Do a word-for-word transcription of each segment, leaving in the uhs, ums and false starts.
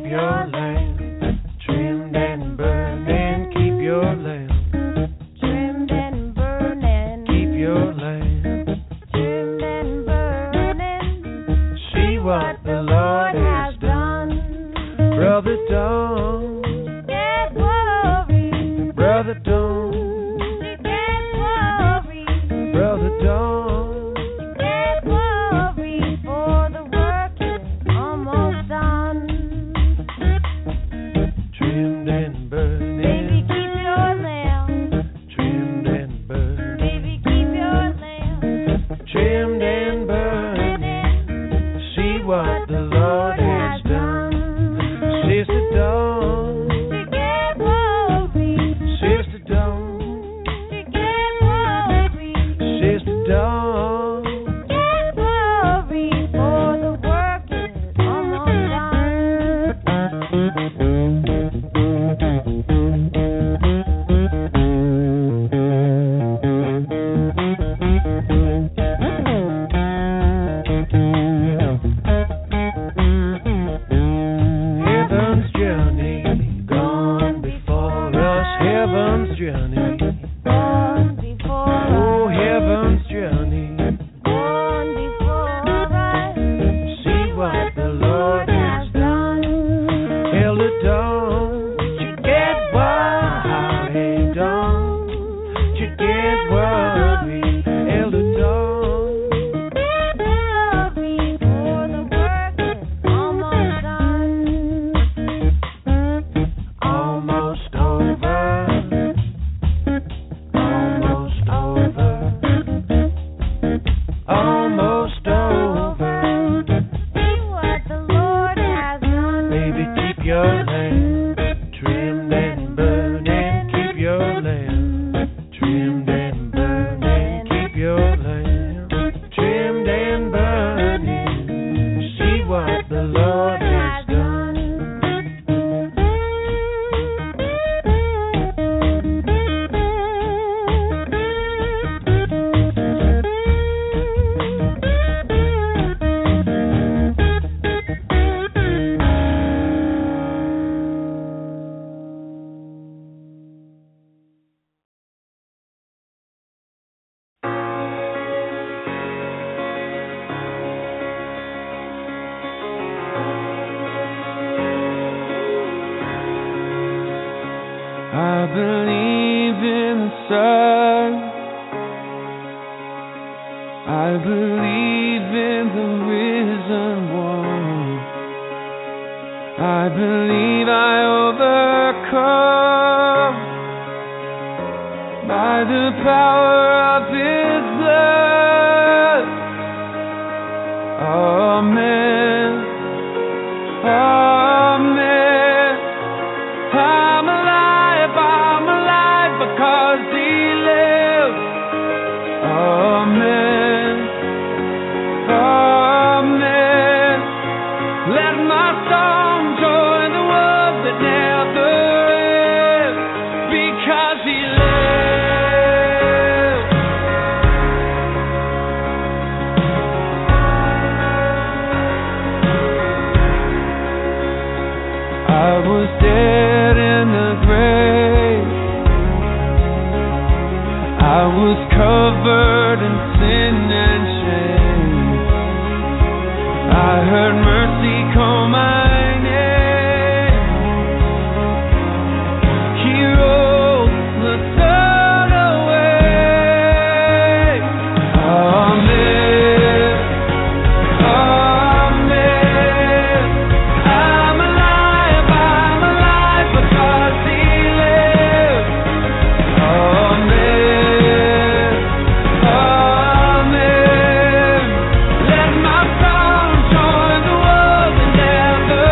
Let my song join the world and never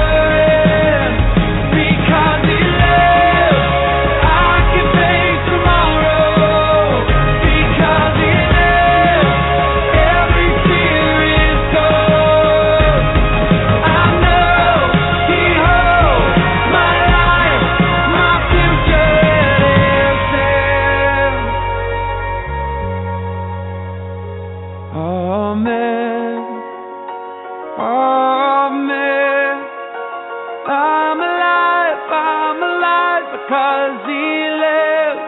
because He lives.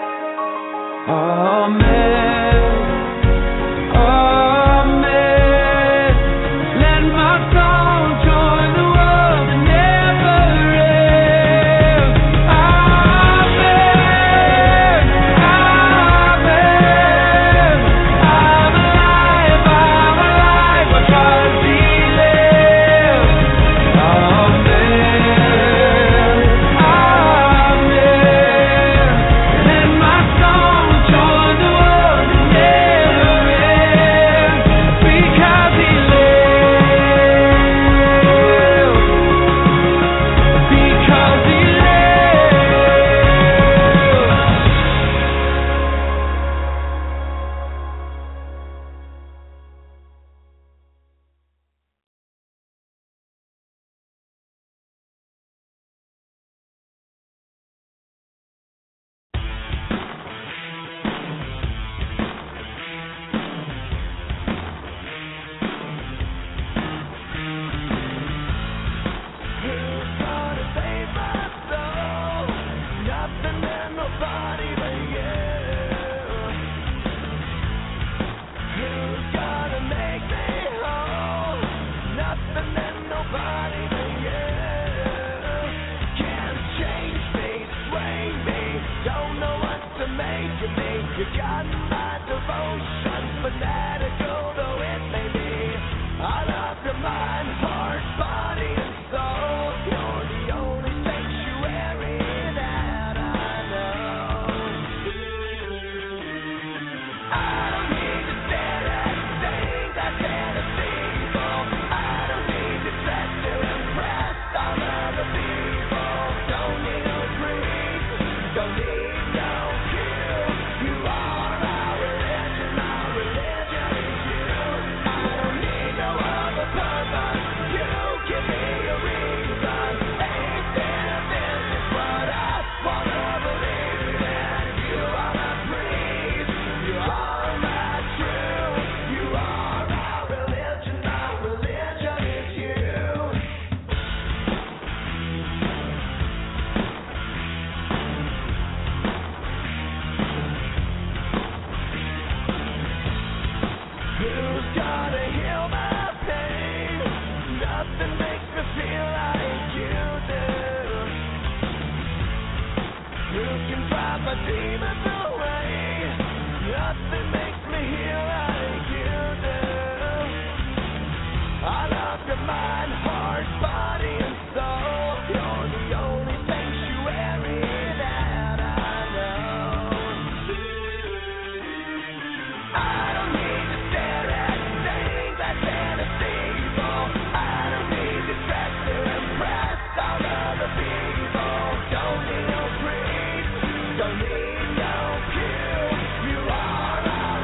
Amen. Amen. Let my song join the world and never end. Amen. Amen. I'm alive, I'm alive because He lives. Amen. Amen. Let my song join the world and never end because He lives. Because He Who's gonna save my soul? Nothing and nobody but you. Who's gonna make me whole? Nothing and nobody but you. Can't change me, sway me. Don't know what to make of me. You got my devotion, fanatical though it may be. I love your mind, heart, body, and soul. You're the only sanctuary that I know. I don't need to stare at things I can't evil. I don't need to dress to impress all other people. Don't need no creed, don't need no cue. You are our religion, our religion is you. I don't need no other purpose. You give me a reason. Ain't there this is what I wanna believe in. You are my breeze, you are my truth. You are our religion, our religion is you. Who's gonna heal my pain? Nothing makes me feel like you do. Who can drive my demons away? Nothing makes me heal like you do. I love your mind, heart, body, and soul. You're the only sanctuary that I know. I don't need to stare at things I can't evil. I don't need to dress to impress all other people. Don't need no creed, don't need no cue. You are our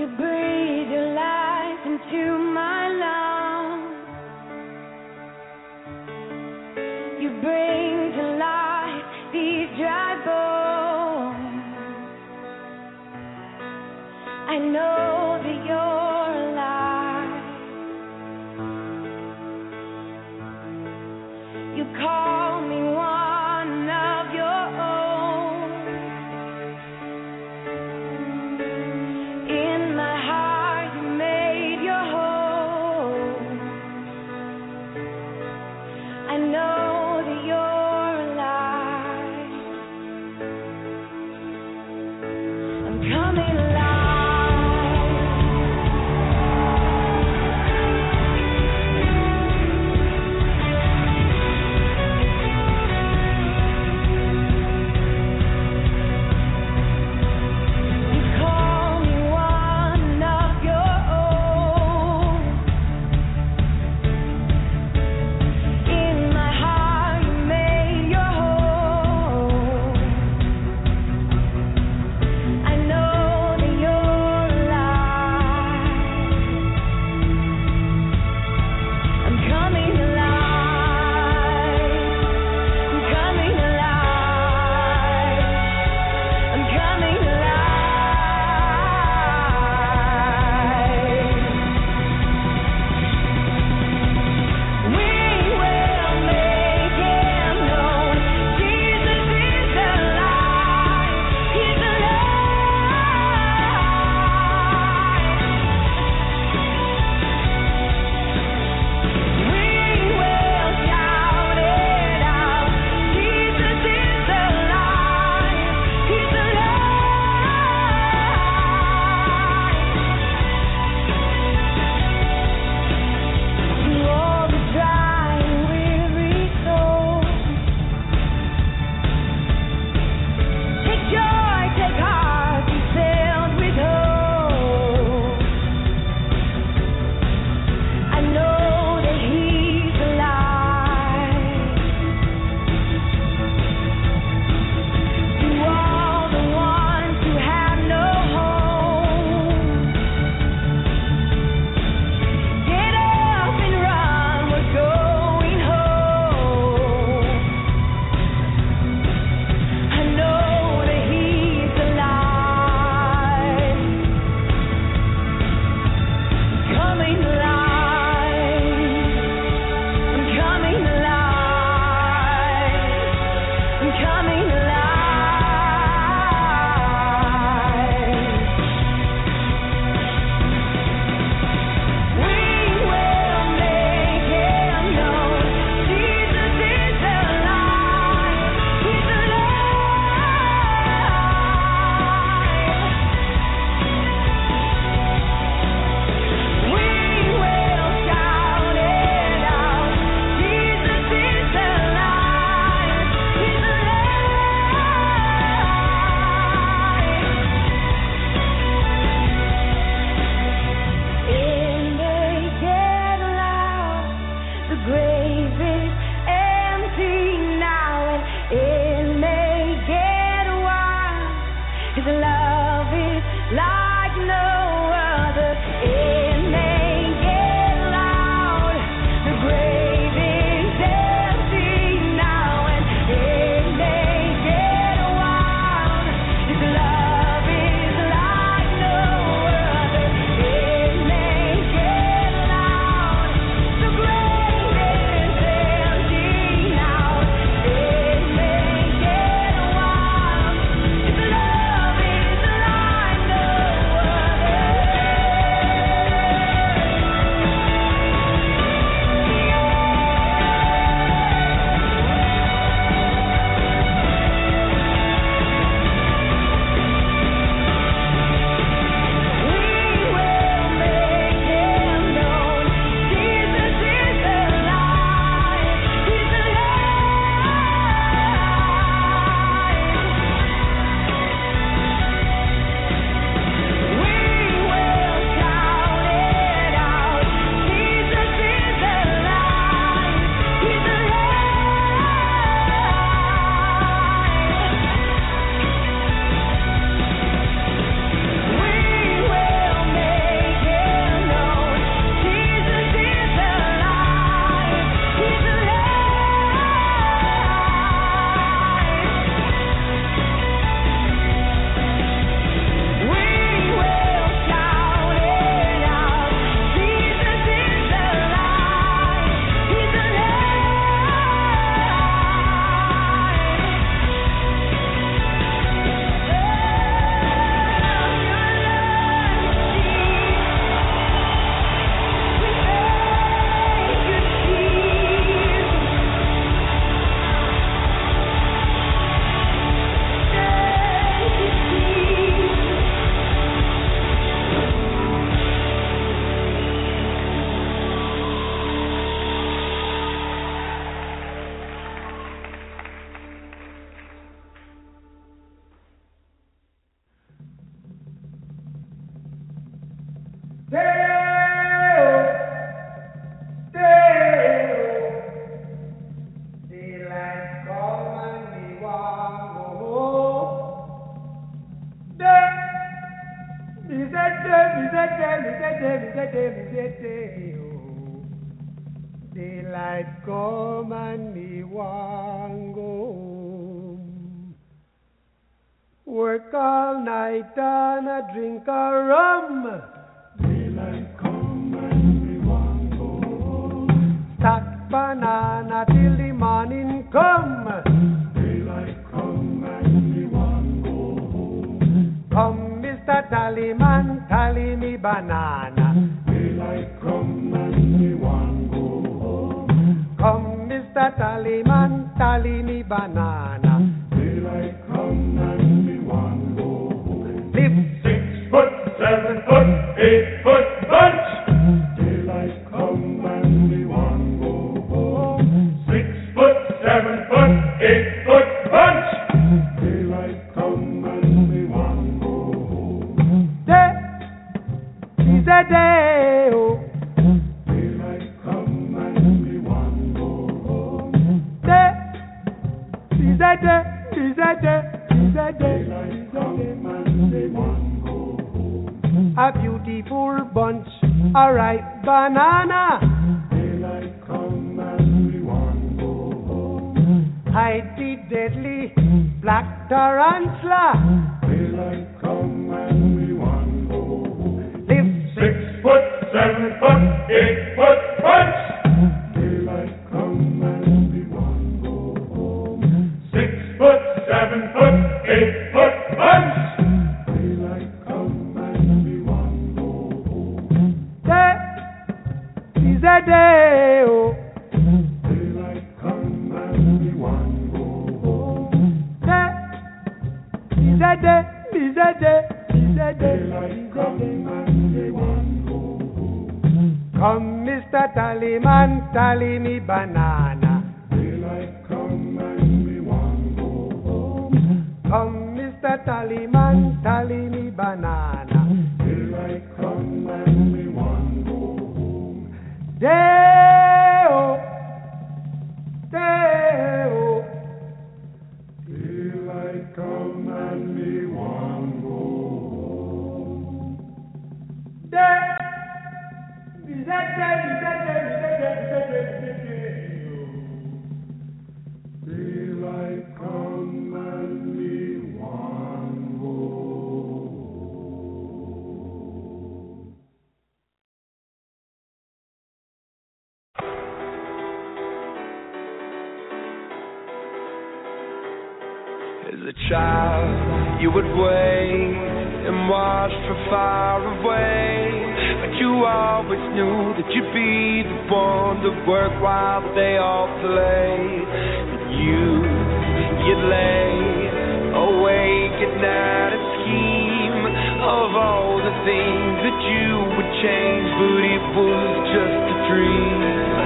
You breathe your life into my lungs. You bring to life these dry bones. I know that you're alive. You call me one of your own. In my heart you made your home. day, oh, daylight come and me want go home. Work all night and a drink a rum. Daylight come and me want go home. Stack banana till the morning come. Daylight come and me want go home. Come, Mister Tallyman, tally me banana. Daylight come and me want go home. Come, Mister Tallyman, tally me banana. Daylight come and me want go home. Live Six foot, seven foot, eight foot bunch. daylight come and me want go home. Six foot, seven foot, eight foot bunch. Daylight come and me want go home. Day is a day, oh. Daylight come and me want go home. Day is a day, is a day, is a day. Daylight come and me want go home. A beautiful bunch, a ripe banana. Daylight come and we want go home. Hide the deadly black tarantula. Daylight come and we want go home. Live Six foot, seven foot, eight foot bunch. daylight come and we want go home. Six foot, seven foot, eight foot bunch. Daylight come and we want go home. Day is a day, oh. Daylight come and we want go home. Day is a day, is a day, is a day. Daylight come and we want go home. Come, Mister Tallyman, tally me banana. Daylight come and we want go home. Come, Mister Tallyman, tally me banana. Daylight come and we want go home. Day-o, day-o. Daylight come and we want go home. Day, is that day, is that day, is that day, is that day, is that day. Daylight come and we want go home. As a child, you would wait and watch from far away. But you always knew that you'd be the one to work while they all play. And you, you'd lay awake at night and scheme of all the things that you would change, but it was just a dream.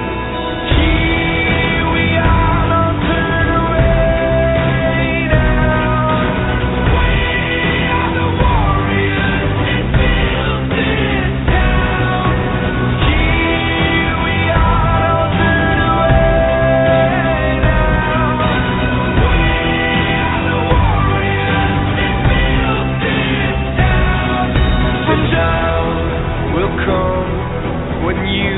Here we are, don't turn away now. We are the warriors that built this town. Here we are, don't turn away now. We are the warriors that built this town. The time will come when you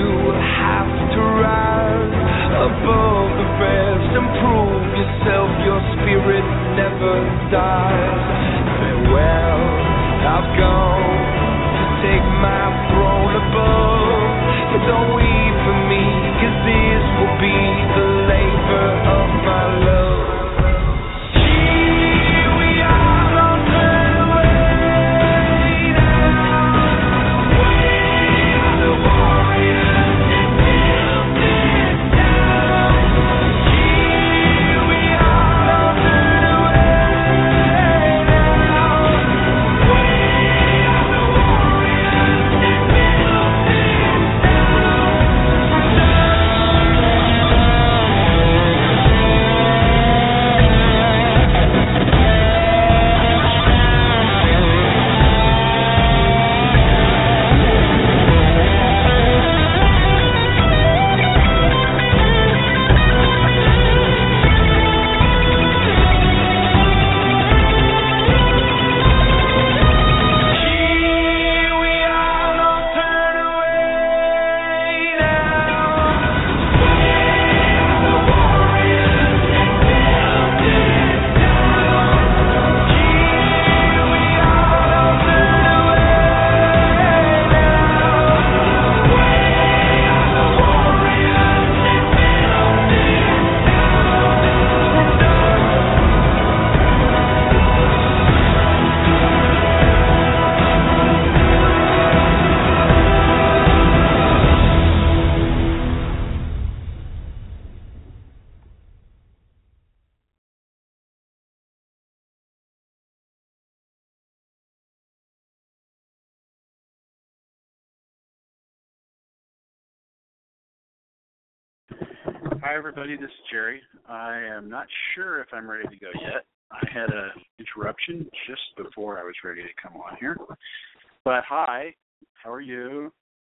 Hi, everybody. This is Jerry. I am not sure if I'm ready to go yet. I had an interruption just before I was ready to come on here. But hi, how are you?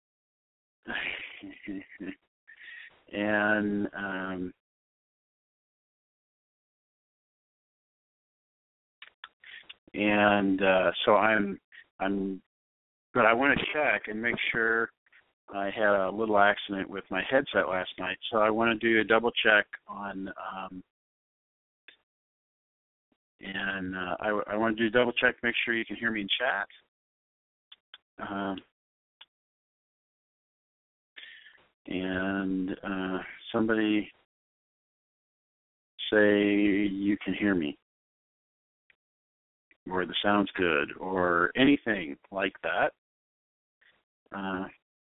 and um, and uh, so I'm I'm, but I want to check and make sure. I had a little accident with my headset last night, so I want to do a double check on, um, and uh, I, I want to do a double check, make sure you can hear me in chat. Um, and uh, somebody say you can hear me, or the sound's good, or anything like that. Uh,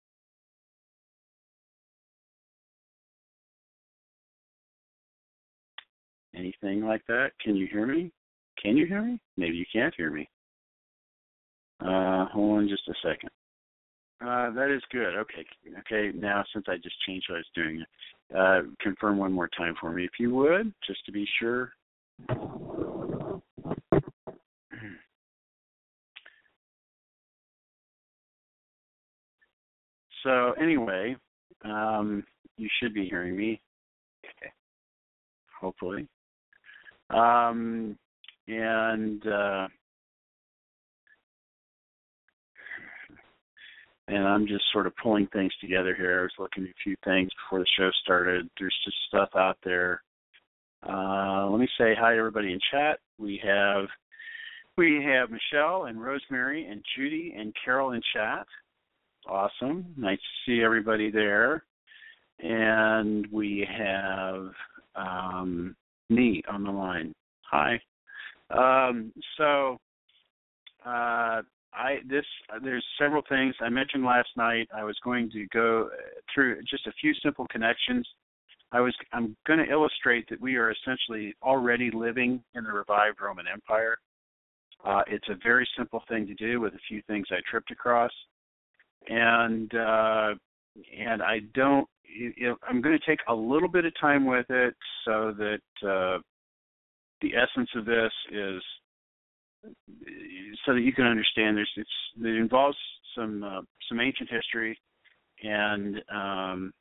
Anything like that? Can you hear me? Can you hear me? Maybe you can't hear me. Uh, hold on just a second. Uh, that is good. Okay. Okay. Now, since I just changed what I was doing, uh, confirm one more time for me, if you would, just to be sure. So anyway, um, you should be hearing me. Okay. Hopefully. Um, and uh, and I'm just sort of pulling things together here. I was looking at a few things before the show started. There's just stuff out there. Uh, let me say hi to everybody in chat. We have we have Michelle and Rosemary and Judy and Carol in chat. Awesome. Nice to see everybody there. And we have um, me on the line. Hi. Um, so uh, I this uh, there's several things I mentioned last night. I was going to go through just a few simple connections. I was I'm going to illustrate that we are essentially already living in the revived Roman Empire. Uh, it's a very simple thing to do with a few things I tripped across, and uh, and I don't. You know, I'm going to take a little bit of time with it so that uh, the essence of this is so that you can understand. There's it's it involves some uh, some ancient history and um,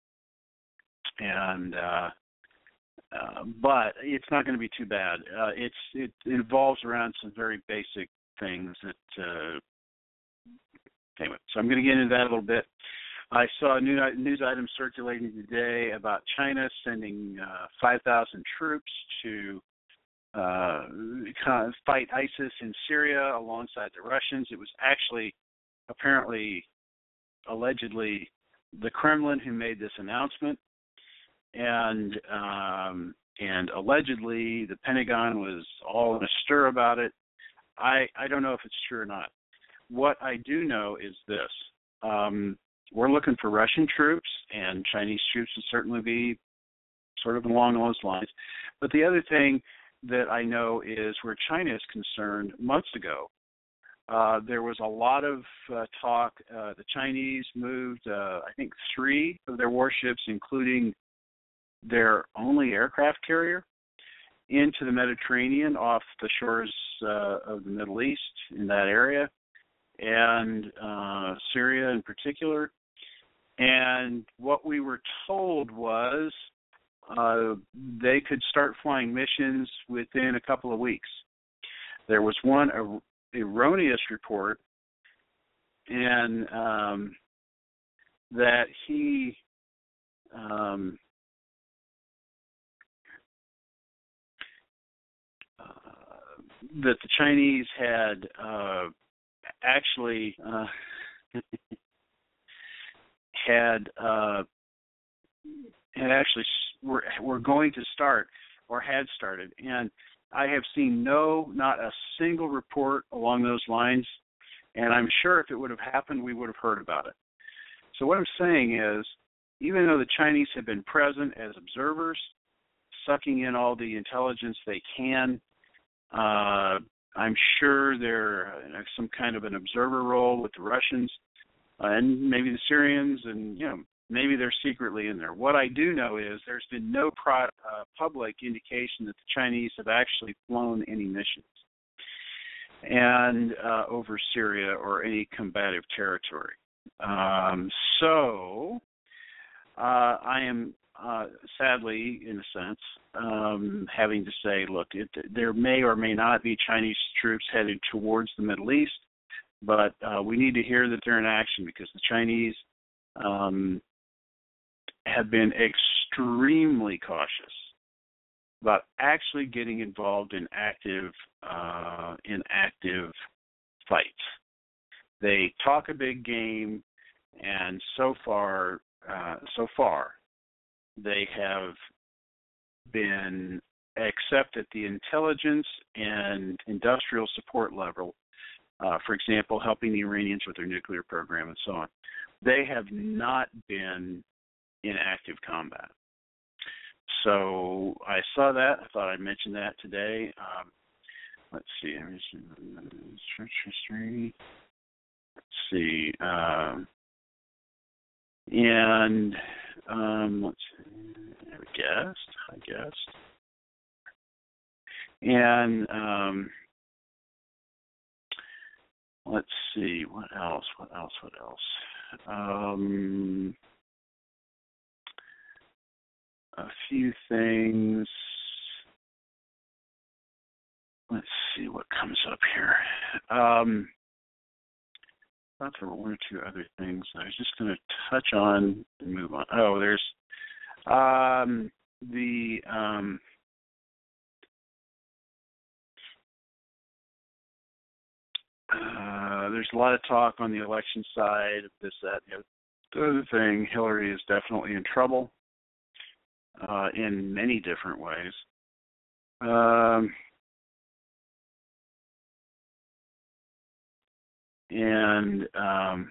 and uh, uh, but it's not going to be too bad. Uh, it's it involves around some very basic things that uh, anyway. So I'm going to get into that a little bit. I saw a new news item circulating today about China sending uh, five thousand troops to uh, fight ISIS in Syria alongside the Russians. It was actually, apparently, allegedly, the Kremlin who made this announcement, and um, and allegedly the Pentagon was all in a stir about it. I I don't know if it's true or not. What I do know is this. Um, We're looking for Russian troops, and Chinese troops would certainly be sort of along those lines. But the other thing that I know is where China is concerned, months ago, uh, there was a lot of uh, talk. Uh, the Chinese moved, uh, I think, three of their warships, including their only aircraft carrier, into the Mediterranean off the shores uh, of the Middle East in that area, and uh, Syria in particular. And what we were told was uh, they could start flying missions within a couple of weeks. There was one er- erroneous report, and um, that he um, uh, that the Chinese had uh, actually uh, had uh, had actually were were going to start or had started, and I have seen no, not a single report along those lines, and I'm sure if it would have happened, we would have heard about it. So what I'm saying is, even though the Chinese have been present as observers, sucking in all the intelligence they can, uh, I'm sure they're in some kind of an observer role with the Russians uh, and maybe the Syrians, and you know Maybe they're secretly in there. What I do know is there's been no pro, uh, public indication that the Chinese have actually flown any missions and uh, over Syria or any combative territory. Um, so uh, I am uh, sadly, in a sense, um, having to say, look, it, there may or may not be Chinese troops headed towards the Middle East, but uh, we need to hear that they're in action, because the Chinese um, have been extremely cautious about actually getting involved in active uh, in active fights. They talk a big game, and so far, uh, so far, they have been, except at the intelligence and industrial support level, uh, for example, helping the Iranians with their nuclear program and so on, they have not been in active combat. So I saw that. I thought I'd mention that today. Um, let's see. Church history. Let's see. Um, and um, let's see. I guessed. I guessed. And um, let's see. What else? What else? What else? Um, a few things. Let's see what comes up here. Um, I thought there were one or two other things I was just going to touch on and move on. Oh, there's um, the um, uh, there's a lot of talk on the election side of this, that, you know, the other thing. Hillary is definitely in trouble. Uh, in many different ways. Um, and um,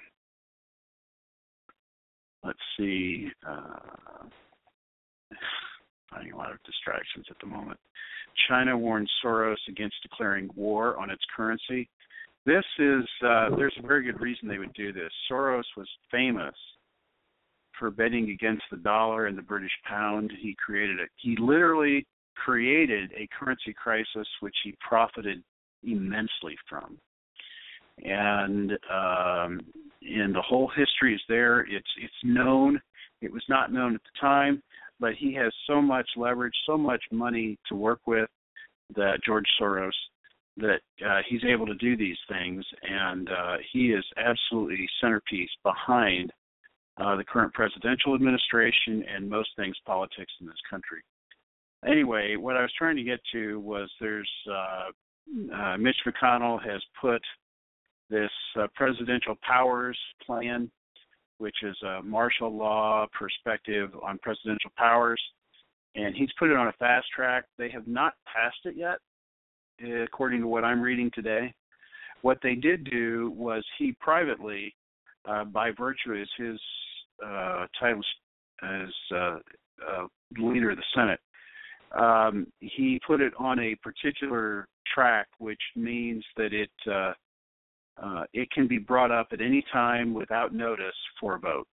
let's see, uh, finding a lot of distractions at the moment. China warns Soros against declaring war on its currency. This is, uh, there's a very good reason they would do this. Soros was famous for betting against the dollar and the British pound. He created it. He literally created a currency crisis which he profited immensely from. And um, and the whole history is there. It's it's known. It was not known at the time, but he has so much leverage, so much money to work with, that George Soros, that uh, he's able to do these things, and uh, he is absolutely centerpiece behind Uh, the current presidential administration and most things politics in this country. Anyway, what I was trying to get to was there's uh, uh, Mitch McConnell has put this uh, presidential powers plan, which is a martial law perspective on presidential powers, and he's put it on a fast track. They have not passed it yet, according to what I'm reading today. What they did do was he privately, uh, by virtue of his uh, title as uh, uh, leader of the Senate, um, he put it on a particular track, which means that it uh, uh, it can be brought up at any time without notice for a vote.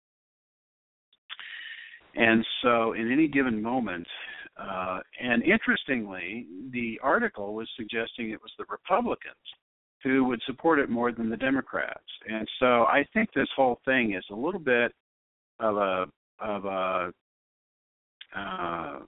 And so in any given moment, uh, and interestingly, the article was suggesting it was the Republicans who would support it more than the Democrats. And so I think this whole thing is a little bit of a of a uh,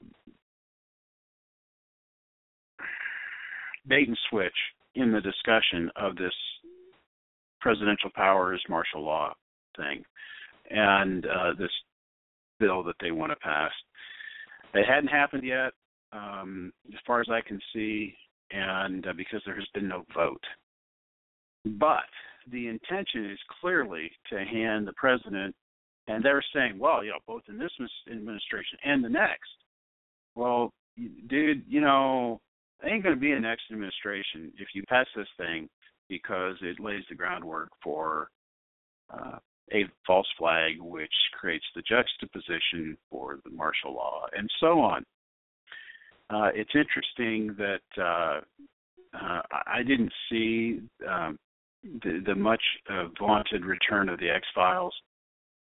bait and switch in the discussion of this presidential powers martial law thing and uh, this bill that they want to pass. It hadn't happened yet, um, as far as I can see, and uh, because there has been no vote. But the intention is clearly to hand the president, and they're saying, well, you know, both in this administration and the next. Well, dude, you know, there ain't going to be a next administration if you pass this thing, because it lays the groundwork for uh, a false flag, which creates the juxtaposition for the martial law, and so on. Uh, it's interesting that uh, uh, I didn't see um, the, the much uh, vaunted return of the X-Files.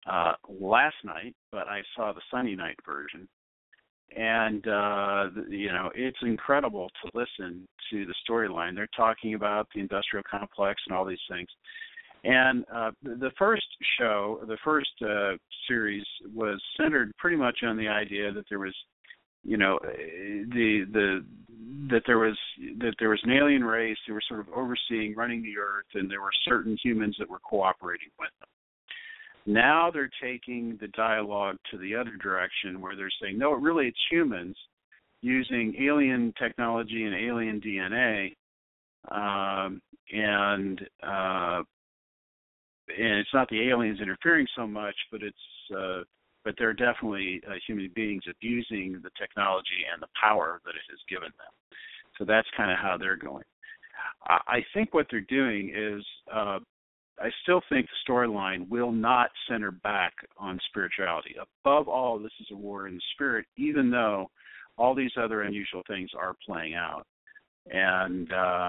uh, last night, but I saw the Sunday night version. And, uh, you know, it's incredible to listen to the storyline. They're talking about the industrial complex and all these things. And uh, the first show, the first uh, series was centered pretty much on the idea that there was, you know, the the that there was that there was an alien race who were sort of overseeing, running the earth, and there were certain humans that were cooperating with them. Now they're taking the dialogue to the other direction, where they're saying, no, really it's humans using alien technology and alien D N A, um, and uh, and it's not the aliens interfering so much, but it's uh, but they're definitely uh, human beings abusing the technology and the power that it has given them. So that's kind of how they're going. I, I think what they're doing is, uh, I still think the storyline will not center back on spirituality. Above all, this is a war in the spirit, even though all these other unusual things are playing out. And uh,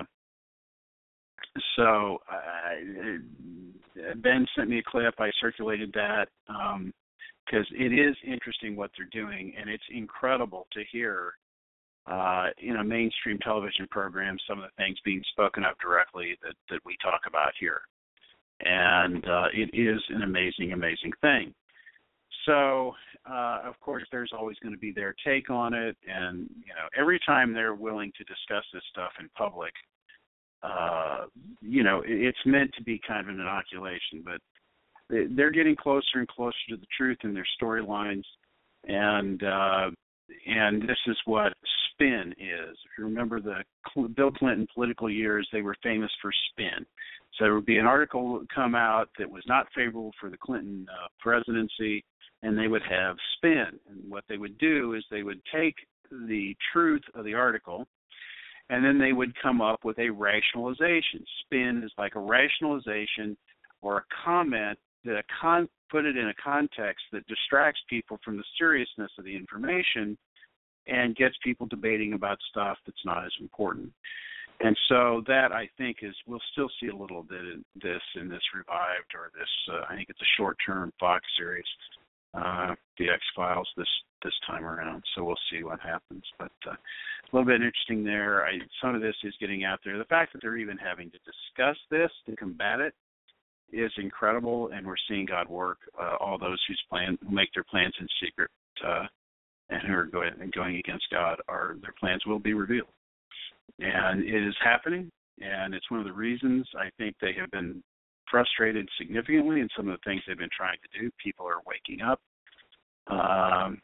so uh, Ben sent me a clip. I circulated that because um, it is interesting what they're doing, and it's incredible to hear uh, in a mainstream television program some of the things being spoken of directly that, that we talk about here. And uh, it is an amazing, amazing thing. So, uh, of course, there's always going to be their take on it, and you know, every time they're willing to discuss this stuff in public, uh, you know, it's meant to be kind of an inoculation, but they're getting closer and closer to the truth in their storylines, and uh, and this is what spin is. If you remember the Bill Clinton political years, they were famous for spin. So there would be an article that would come out that was not favorable for the Clinton uh, presidency, and they would have spin. And what they would do is they would take the truth of the article, and then they would come up with a rationalization. Spin is like a rationalization or a comment that a con- put it in a context that distracts people from the seriousness of the information and gets people debating about stuff that's not as important. And so that, I think, is we'll still see a little bit of this in this revived or this, uh, I think it's a short-term Fox series, uh, The X-Files this this time around. So we'll see what happens. But uh, a little bit interesting there. I, some of this is getting out there. The fact that they're even having to discuss this to combat it is incredible, and we're seeing God work. Uh, all those whose plan who make their plans in secret uh, and who are going, going against God, are their plans will be revealed. And it is happening, and it's one of the reasons I think they have been frustrated significantly in some of the things they've been trying to do. People are waking up um,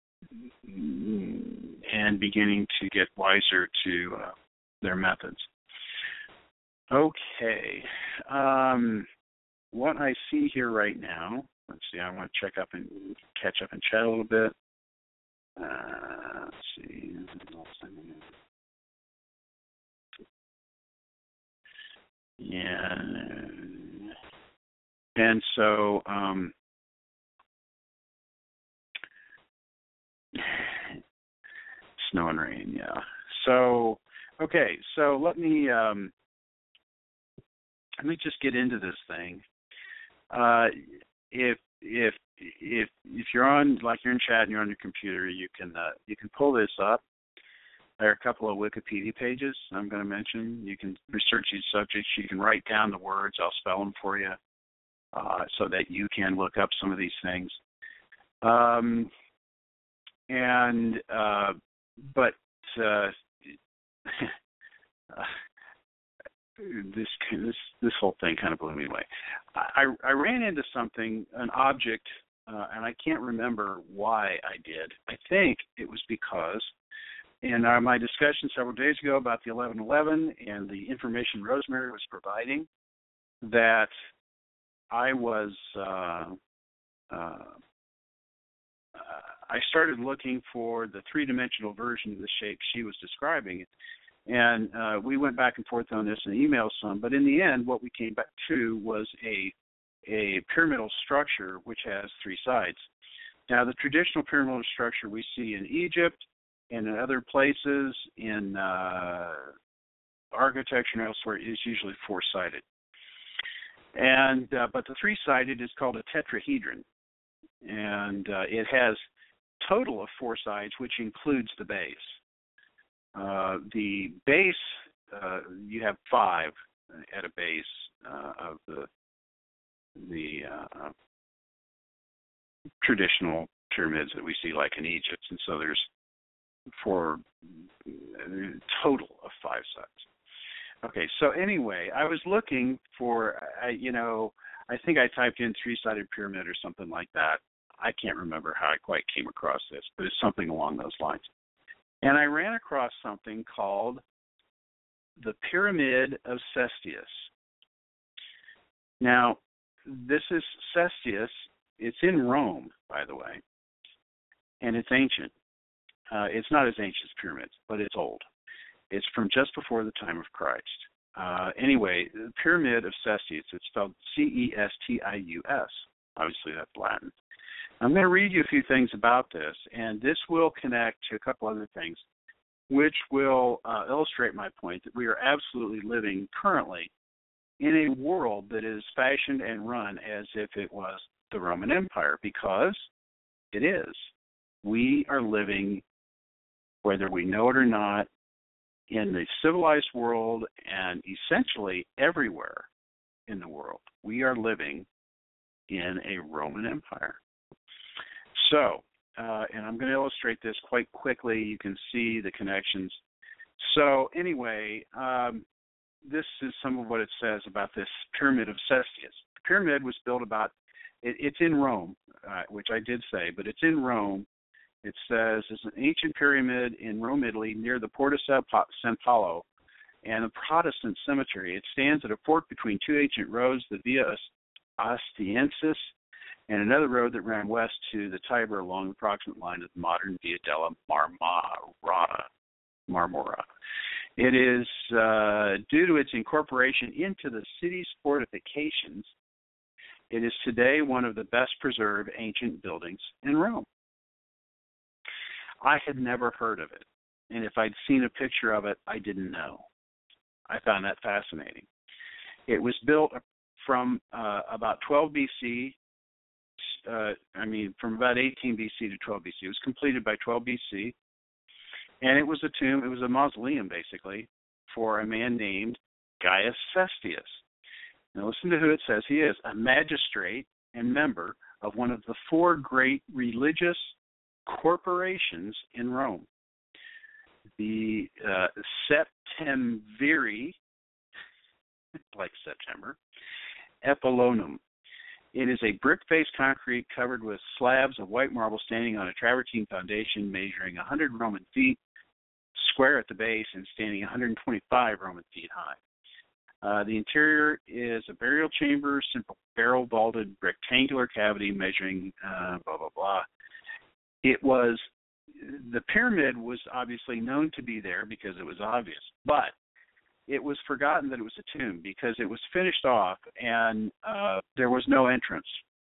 and beginning to get wiser to uh, their methods. Okay. Um, what I see here right now, let's see, I want to check up and catch up and chat a little bit. Uh, let's see. Yeah. And so, um, snow and rain, yeah. So, okay, so let me um, let me just get into this thing. Uh, if if if if you're on, like you're in chat and you're on your computer, you can uh, you can pull this up. There are a couple of Wikipedia pages I'm going to mention. You can research these subjects. You can write down the words. I'll spell them for you uh, so that you can look up some of these things. Um, and uh, but uh, this this this whole thing kind of blew me away. I, I ran into something, an object, uh, and I can't remember why I did. I think it was because in uh, my discussion several days ago about the eleven eleven and the information Rosemary was providing, that I was, uh, uh, I started looking for the three-dimensional version of the shape she was describing. And uh, we went back and forth on this in emails some, but in the end, what we came back to was a, a pyramidal structure which has three sides. Now, the traditional pyramidal structure we see in Egypt and in other places in uh, architecture and elsewhere is usually four-sided. And uh, but the three-sided is called a tetrahedron. and uh, it has total of four sides, which includes the base. Uh, the base, uh, you have five at a base uh, of the the uh, traditional pyramids that we see, like in Egypt, and so there's four a total of five sides. Okay, so anyway, I was looking for, uh, you know, I think I typed in three-sided pyramid or something like that. I can't remember how I quite came across this, but it's something along those lines. And I ran across something called the Pyramid of Cestius. Now, this is Cestius. It's in Rome, by the way, and it's ancient. Uh, it's not as ancient as pyramids, but it's old. It's from just before the time of Christ. Uh, anyway, the Pyramid of Cestius, it's spelled C E S T I U S. Obviously, that's Latin. I'm going to read you a few things about this, and this will connect to a couple other things, which will uh, illustrate my point that we are absolutely living currently in a world that is fashioned and run as if it was the Roman Empire, because it is. We are living, whether we know it or not, in the civilized world and essentially everywhere in the world. We are living in a Roman Empire. So, uh, and I'm going to illustrate this quite quickly. You can see the connections. So anyway, um, this is some of what it says about this Pyramid of Cestius. The pyramid was built about, it, it's in Rome, uh, which I did say, but it's in Rome. It says it's an ancient pyramid in Rome, Italy, near the Porta San Paolo and the Protestant cemetery. It stands at a fork between two ancient roads, the Via Ostiensis and another road that ran west to the Tiber along the proximate line of the modern Via della Marmora. Marmora. It is uh, due to its incorporation into the city's fortifications. It is today one of the best preserved ancient buildings in Rome. I had never heard of it, and if I'd seen a picture of it, I didn't know. I found that fascinating. It was built from uh, about twelve B C, uh, I mean, from about eighteen B C to twelve B C. It was completed by twelve B C, and it was a tomb, it was a mausoleum, basically, for a man named Gaius Cestius. Now listen to who it says he is, a magistrate and member of one of the four great religious corporations in Rome, the uh, Septemviri, like September, Epilonum. It is a brick-faced concrete covered with slabs of white marble standing on a travertine foundation measuring one hundred Roman feet square at the base and standing one hundred twenty-five Roman feet high. Uh, the interior is a burial chamber, simple barrel-vaulted rectangular cavity measuring uh, blah, blah, blah. It was, the pyramid was obviously known to be there because it was obvious, but it was forgotten that it was a tomb because it was finished off and uh, there was no entrance.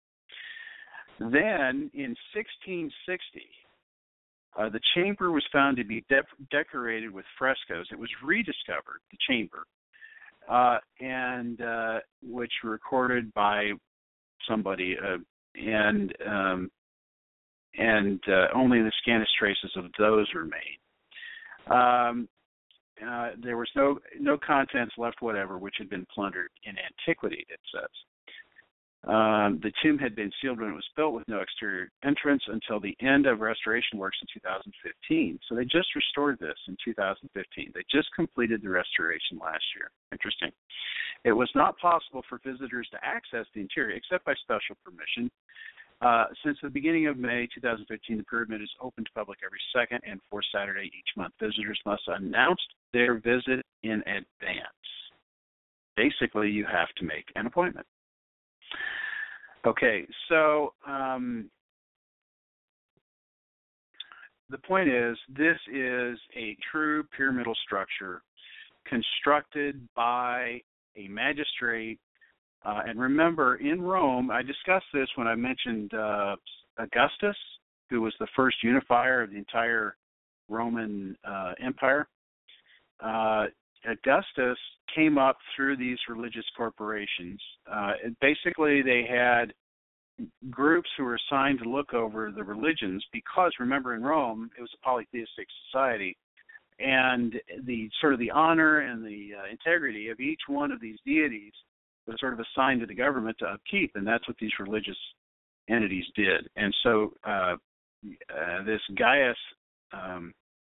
Then in sixteen sixty, uh, the chamber was found to be de- decorated with frescoes. It was rediscovered, the chamber, uh, and uh, which were recorded by somebody, uh, and um, and uh, only the scantest traces of those were made. Um, uh, there was no no contents left whatever, which had been plundered in antiquity, it says. Um, the tomb had been sealed when it was built with no exterior entrance until the end of restoration works in two thousand fifteen. So they just restored this in two thousand fifteen. They just completed the restoration last year. Interesting. It was not possible for visitors to access the interior except by special permission. Uh, since the beginning of May two thousand fifteen, the pyramid is open to public every second and fourth Saturday each month. Visitors must announce their visit in advance. Basically, you have to make an appointment. Okay, so um, the point is, this is a true pyramidal structure constructed by a magistrate. Uh, and remember, in Rome, I discussed this when I mentioned uh, Augustus, who was the first unifier of the entire Roman uh, Empire. Uh, Augustus came up through these religious corporations. Uh, basically, they had groups who were assigned to look over the religions because, remember, in Rome, it was a polytheistic society, and the sort of the honor and the uh, integrity of each one of these deities was sort of assigned to the government to upkeep, and that's what these religious entities did. And so uh, uh, this Gaius um,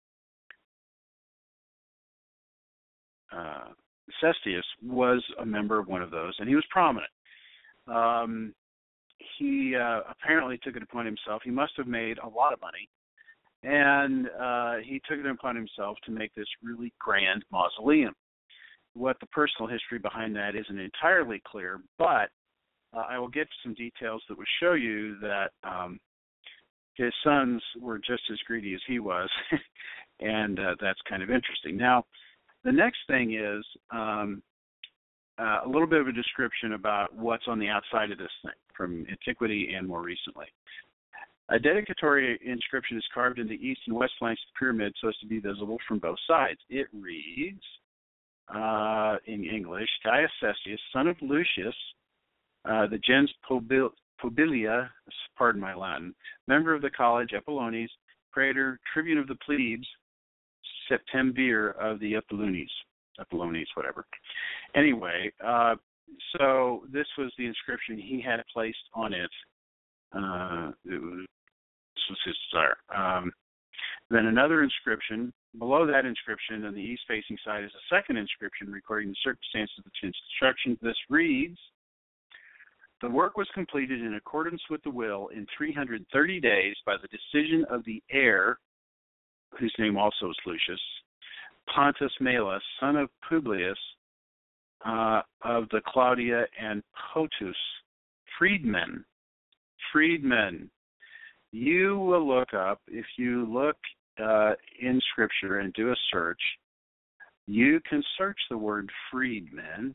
uh, Cestius was a member of one of those, and he was prominent. Um, he uh, apparently took it upon himself. He must have made a lot of money, and uh, he took it upon himself to make this really grand mausoleum. What the personal history behind that isn't entirely clear, but uh, I will get to some details that would show you that um, his sons were just as greedy as he was, and uh, that's kind of interesting. Now, the next thing is um, uh, a little bit of a description about what's on the outside of this thing from antiquity and more recently. A dedicatory inscription is carved in the east and west flanks of the pyramid so as to be visible from both sides. It reads, uh, in English, Gaius Cestius, son of Lucius, uh, the gens Pobil- Pobilia, pardon my Latin, member of the college, Apollones, praetor, tribune of the plebes, Septemvir of the Apollones, Apollones, whatever. Anyway, uh, so this was the inscription he had placed on it. Uh, it was, this was his desire. Um, then another inscription. Below that inscription on the east-facing side is a second inscription recording the circumstances of the construction. This reads, the work was completed in accordance with the will in three hundred thirty days by the decision of the heir, whose name also is Lucius, Pontus Malus, son of Publius, uh, of the Claudia and Potus, freedmen. Freedmen. You will look up, if you look uh, in Scripture and do a search, you can search the word freedmen,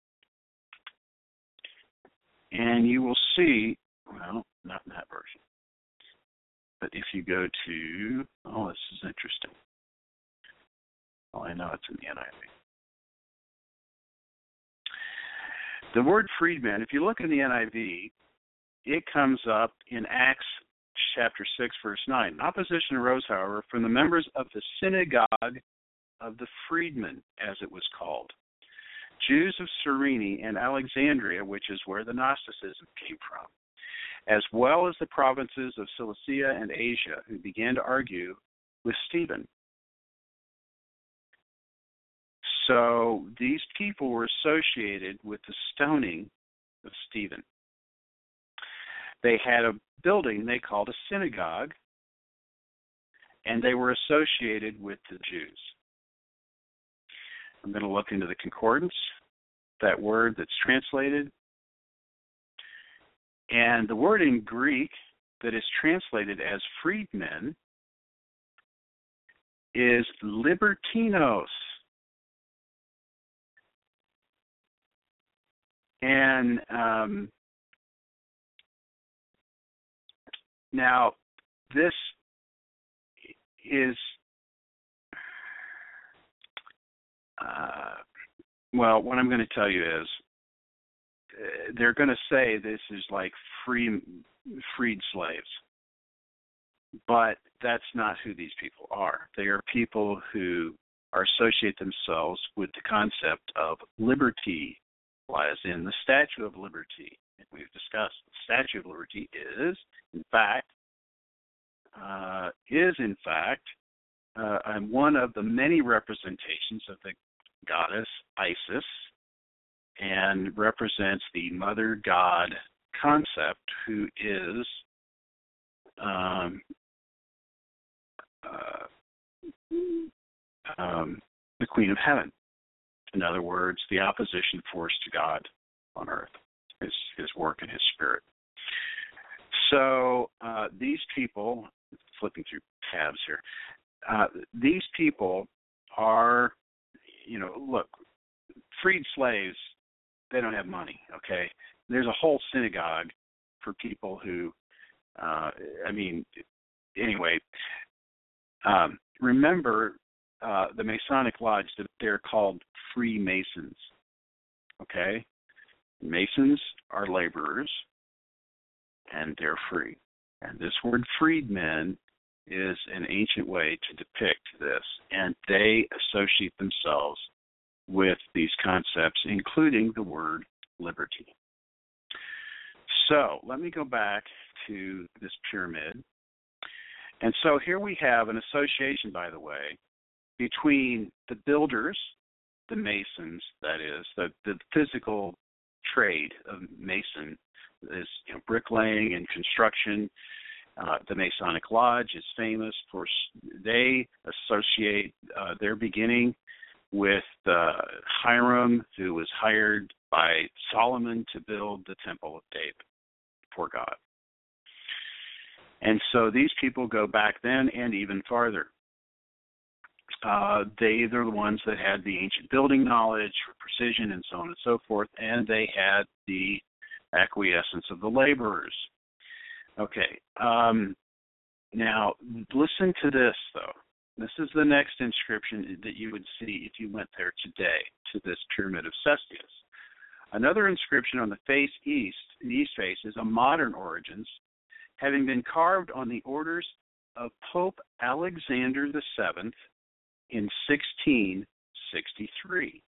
and you will see, well, not in that version, but if you go to, oh, this is interesting. Oh, I know it's in the N I V. The word freedman, if you look in the N I V, it comes up in Acts chapter six, verse nine. Opposition arose, however, from the members of the synagogue of the freedmen, as it was called, Jews of Cyrene and Alexandria, which is where the Gnosticism came from, as well as the provinces of Cilicia and Asia, who began to argue with Stephen. So these people were associated with the stoning of Stephen. They had a building they called a synagogue, and they were associated with the Jews. I'm going to look into the concordance, that word that's translated. And the word in Greek that is translated as freedmen is libertinos. And um, now this is, uh, well, what I'm going to tell you is, uh, they're going to say this is like free, freed slaves. But that's not who these people are. They are people who are associate themselves with the concept of liberty, as in the Statue of Liberty. We've discussed the Statue of Liberty is, in fact, uh, is in fact uh, one of the many representations of the goddess Isis, and represents the mother god concept, who is um, uh, um, the Queen of Heaven. In other words, the opposition force to God on earth, his, his work and his spirit. So uh, these people, flipping through tabs here, uh, these people are, you know, look, freed slaves, they don't have money, okay? There's a whole synagogue for people who, uh, I mean, anyway, um, remember uh, the Masonic Lodge, that they're called Freemasons, okay? Masons are laborers, and they're free. And this word freedmen is an ancient way to depict this, and they associate themselves with these concepts, including the word liberty. So let me go back to this pyramid. And so here we have an association, by the way, between the builders, the masons, that is, the, the physical trade of mason is, you know, bricklaying and construction. Uh, the Masonic Lodge is famous for, they associate uh, their beginning with uh, Hiram, who was hired by Solomon to build the Temple of David for God. And so these people go back then and even farther. Uh, they, they're the ones that had the ancient building knowledge for precision and so on and so forth, and they had the acquiescence of the laborers. Okay, um, now listen to this, though. This is the next inscription that you would see if you went there today to this Pyramid of Cestius. Another inscription on the face east, the east face, is a modern origins, having been carved on the orders of Pope Alexander the Seventh in sixteen sixty-three.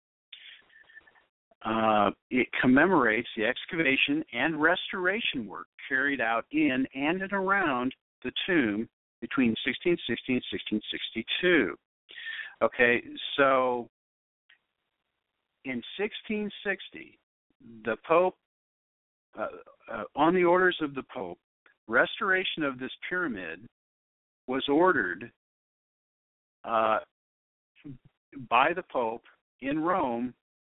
Uh, it commemorates the excavation and restoration work carried out in and around the tomb between sixteen sixty and sixteen sixty-two. Okay, so in sixteen sixty, the Pope, uh, uh, on the orders of the Pope, restoration of this pyramid was ordered uh, by the Pope in Rome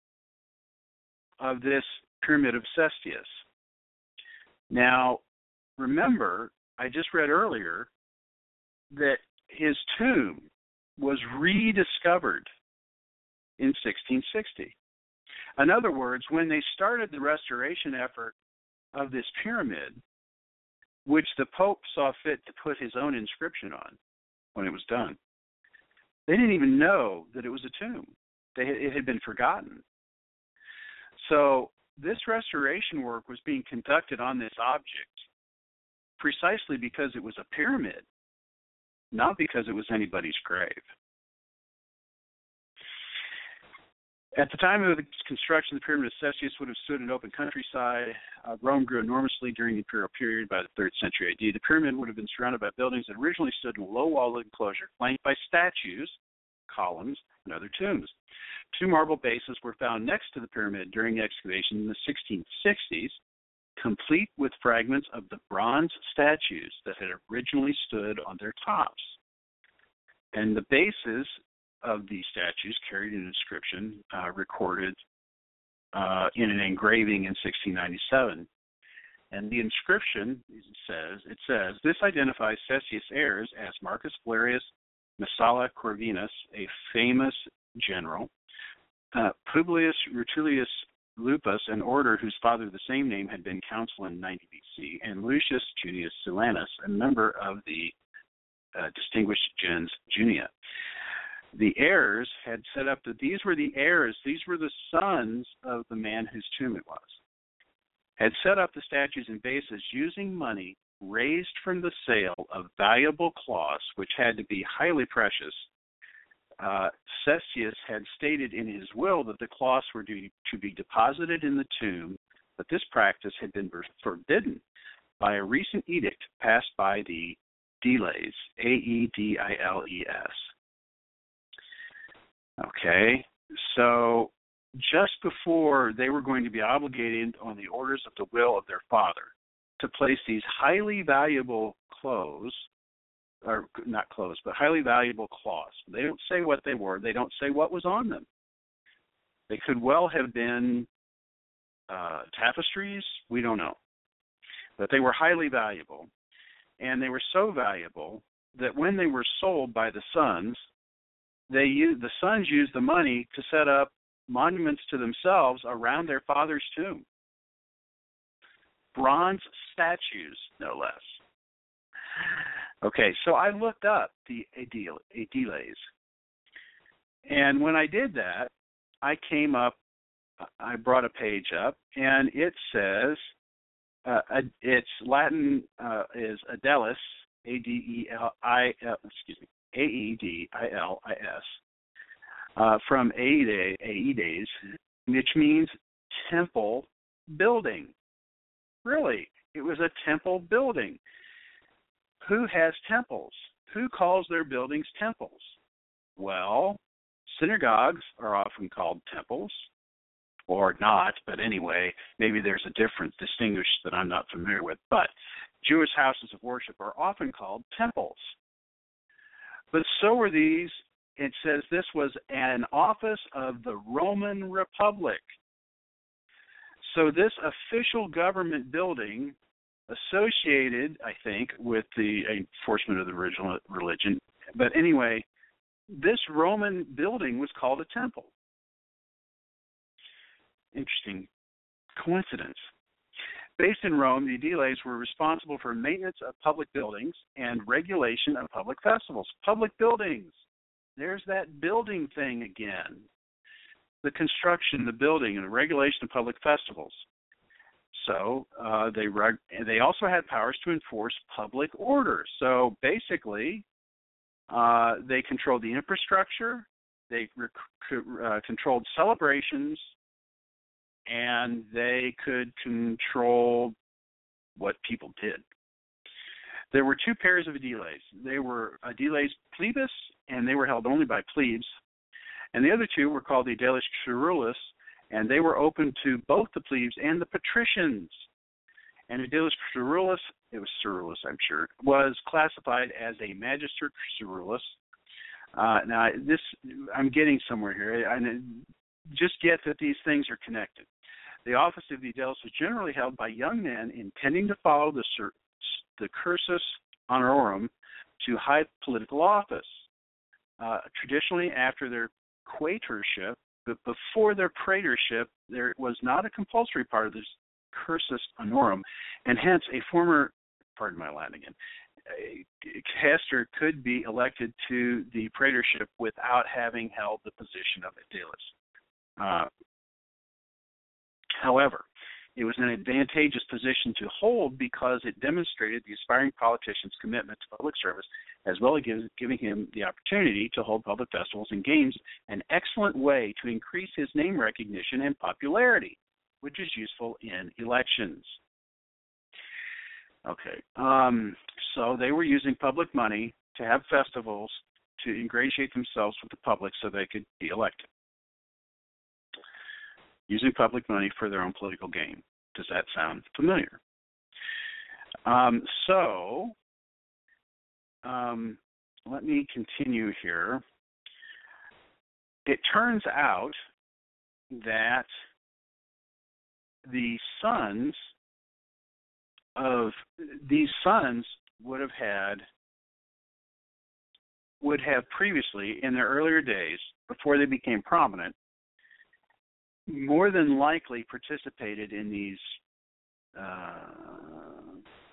of this Pyramid of Cestius. Now, remember, I just read earlier that his tomb was rediscovered in sixteen sixty. In other words, when they started the restoration effort of this pyramid, which the Pope saw fit to put his own inscription on when it was done, they didn't even know that it was a tomb. They, it had been forgotten. So this restoration work was being conducted on this object precisely because it was a pyramid, not because it was anybody's grave. At the time of its construction, the Pyramid of Cestius would have stood in open countryside. Uh, Rome grew enormously during the imperial period by the third century A D. The pyramid would have been surrounded by buildings that originally stood in a low-walled enclosure flanked by statues, columns, and other tombs. Two marble bases were found next to the pyramid during the excavation in the sixteen sixties, complete with fragments of the bronze statues that had originally stood on their tops. And the bases of these statues carried an inscription uh, recorded uh, in an engraving in sixteen ninety-seven. And the inscription says, it says, this identifies Cestius' heirs as Marcus Valerius Messala Corvinus, a famous general, uh, Publius Rutilius Lupus, an orator whose father, the same name, had been consul in ninety B C, and Lucius Junius Silanus, a member of the uh, distinguished gens Junia. The heirs had set up, the, these were the heirs, these were the sons of the man whose tomb it was, had set up the statues and bases using money raised from the sale of valuable cloths, which had to be highly precious. Uh, Cestius had stated in his will that the cloths were to, to be deposited in the tomb, but this practice had been forbidden by a recent edict passed by the Aediles, A E D I L E S. Okay, so just before they were going to be obligated on the orders of the will of their father to place these highly valuable clothes, or not clothes, but highly valuable cloths. They don't say what they were. They don't say what was on them. They could well have been uh, tapestries. We don't know. But they were highly valuable. And they were so valuable that when they were sold by the sons, they used, the sons used the money to set up monuments to themselves around their father's tomb. Bronze statues, no less. Okay, so I looked up the Aediles. And when I did that, I came up, I brought a page up, and it says uh, its Latin uh, is Aedilis, A D E L I L, excuse me, A E D I L I S, uh, from Aedes, which means temple building. Really, it was a temple building. Who has temples? Who calls their buildings temples? Well, synagogues are often called temples, or not, but anyway, maybe there's a difference distinguished that I'm not familiar with. But Jewish houses of worship are often called temples. But so were these. It says this was an office of the Roman Republic. So this official government building associated, I think, with the enforcement of the original religion. But anyway, this Roman building was called a temple. Interesting coincidence. Based in Rome, the Aediles were responsible for maintenance of public buildings and regulation of public festivals. Public buildings. There's that building thing again. The construction, the building, and the regulation of public festivals. So uh, they reg- they also had powers to enforce public order. So basically, uh, they controlled the infrastructure, they rec- uh, controlled celebrations, and they could control what people did. There were two pairs of aediles. They were aediles plebis, and they were held only by plebes. And the other two were called the aediles curulis, and they were open to both the plebes and the patricians. And aediles curulis, it was curulis, I'm sure, was classified as a magister curulis. Uh, now, this I'm getting somewhere here. I, just get that these things are connected. The office of the aediles was generally held by young men intending to follow the, the cursus honorum to high political office. Uh, traditionally, after their quaestorship, but before their praetorship, there was not a compulsory part of this cursus honorum, and hence a former, pardon my Latin again, a quaestor could be elected to the praetorship without having held the position of aedilis. Uh, however, it was an advantageous position to hold because it demonstrated the aspiring politician's commitment to public service, as well as giving him the opportunity to hold public festivals and games, an excellent way to increase his name recognition and popularity, which is useful in elections. Okay, um, so they were using public money to have festivals to ingratiate themselves with the public so they could be elected. Using public money for their own political gain. Does that sound familiar? Um, so, um, let me continue here. It turns out that the sons of these sons would have had would have previously, in their earlier days, before they became prominent, more than likely participated in these uh,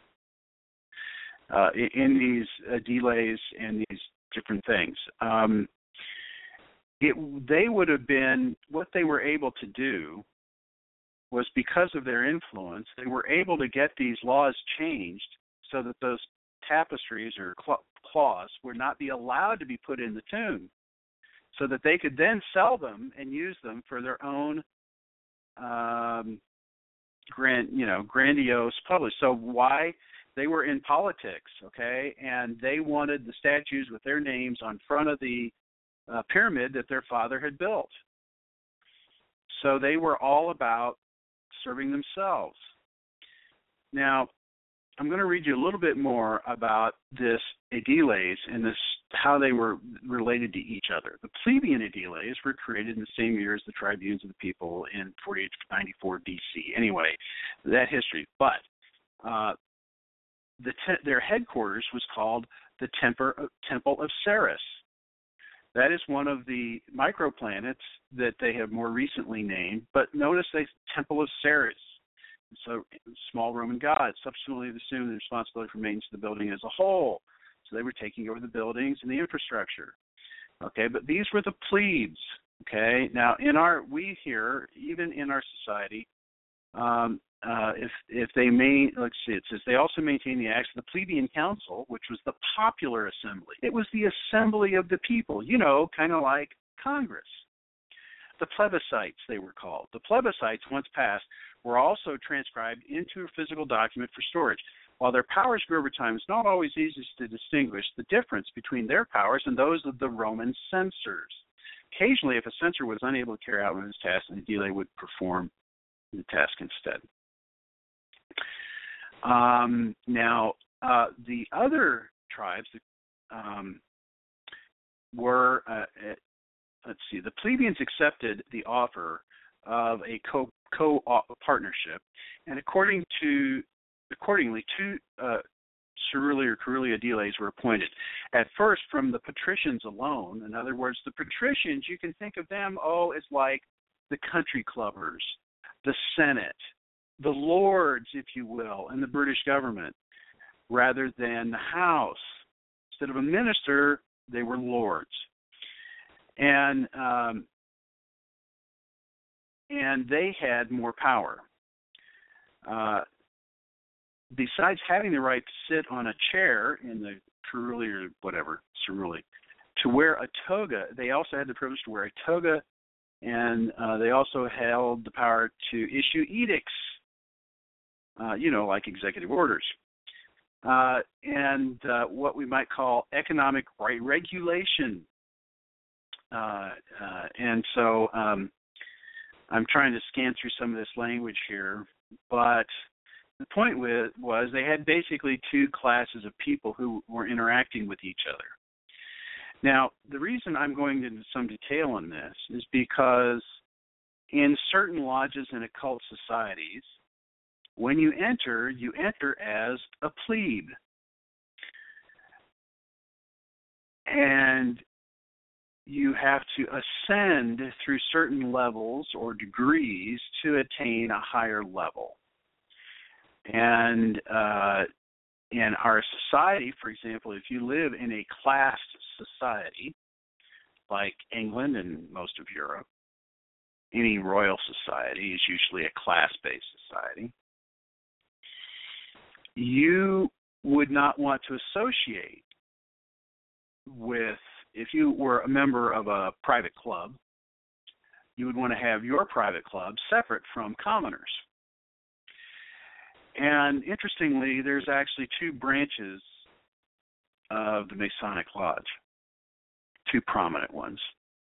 uh, in these uh, delays and these different things. Um, it, they would have been, what they were able to do was, because of their influence, they were able to get these laws changed so that those tapestries or cloths would not be allowed to be put in the tomb, so that they could then sell them and use them for their own um, grand, you know, grandiose publish. So why? They were in politics, okay, and they wanted the statues with their names on front of the uh, pyramid that their father had built. So they were all about serving themselves. Now, I'm going to read you a little bit more about this aediles and this, how they were related to each other. The plebeian aediles were created in the same year as the tribunes of the people in forty-eight ninety-four B C. Anyway, that history. But uh, the te- their headquarters was called the Temper, Temple of Ceres. That is one of the microplanets that they have more recently named. But notice they Temple of Ceres. So small Roman gods subsequently assumed the responsibility for maintenance of the building as a whole. So they were taking over the buildings and the infrastructure. Okay, but these were the plebes. Okay, now in our, we here, even in our society, um, uh, if if they may, let's see, it says they also maintain the acts of the plebeian council, which was the popular assembly. It was the assembly of the people, you know, kind of like Congress. The plebiscites, they were called. The plebiscites, once passed, were also transcribed into a physical document for storage. While their powers grew over time, it's not always easy to distinguish the difference between their powers and those of the Roman censors. Occasionally, if a censor was unable to carry out one of his tasks, an aedile would perform the task instead. Um, now, uh, the other tribes um, were, uh, uh, let's see, the plebeians accepted the offer of a co, co partnership, and according to accordingly, two uh, ceruli or curuli aediles were appointed. At first, from the patricians alone. In other words, the patricians, you can think of them, oh, as like the country clubbers, the Senate, the lords, if you will, and the British government, rather than the House. Instead of a minister, they were lords. And um, and they had more power. Uh, besides having the right to sit on a chair in the curuli or whatever, ceruli, to wear a toga, they also had the privilege to wear a toga, and uh, they also held the power to issue edicts, uh, you know, like executive orders, uh, and uh, what we might call economic right regulation. Uh, uh, and so um, I'm trying to scan through some of this language here, but the point with, was they had basically two classes of people who were interacting with each other. Now, the reason I'm going into some detail on this is because in certain lodges and occult societies, when you enter, you enter as a plebe. And you have to ascend through certain levels or degrees to attain a higher level. And uh, in our society, for example, if you live in a classed society, like England and most of Europe, any royal society is usually a class-based society, you would not want to associate with, if you were a member of a private club, you would want to have your private club separate from commoners. And interestingly, there's actually two branches of the Masonic Lodge, two prominent ones.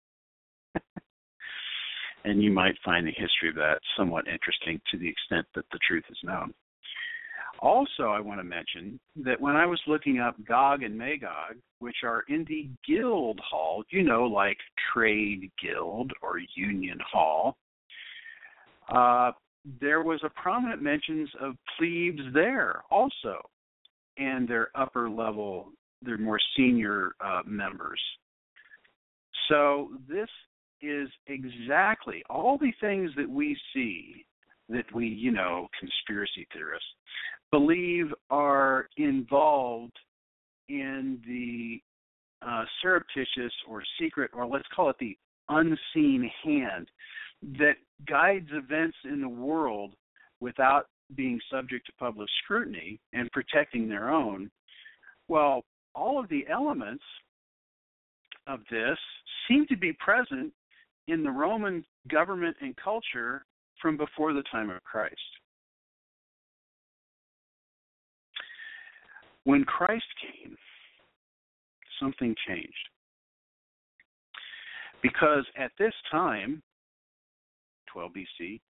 And you might find the history of that somewhat interesting to the extent that the truth is known. Also, I want to mention that when I was looking up Gog and Magog, which are in the guild hall, you know, like trade guild or union hall, uh, there was a prominent mentions of plebes there also, and their upper level, their more senior uh, members. So this is exactly all the things that we see that we, you know, conspiracy theorists believe are involved in the uh, surreptitious or secret, or let's call it the unseen hand that guides events in the world without being subject to public scrutiny and protecting their own. Well, all of the elements of this seem to be present in the Roman government and culture from before the time of Christ. When Christ came, something changed. Because at this time, twelve B C,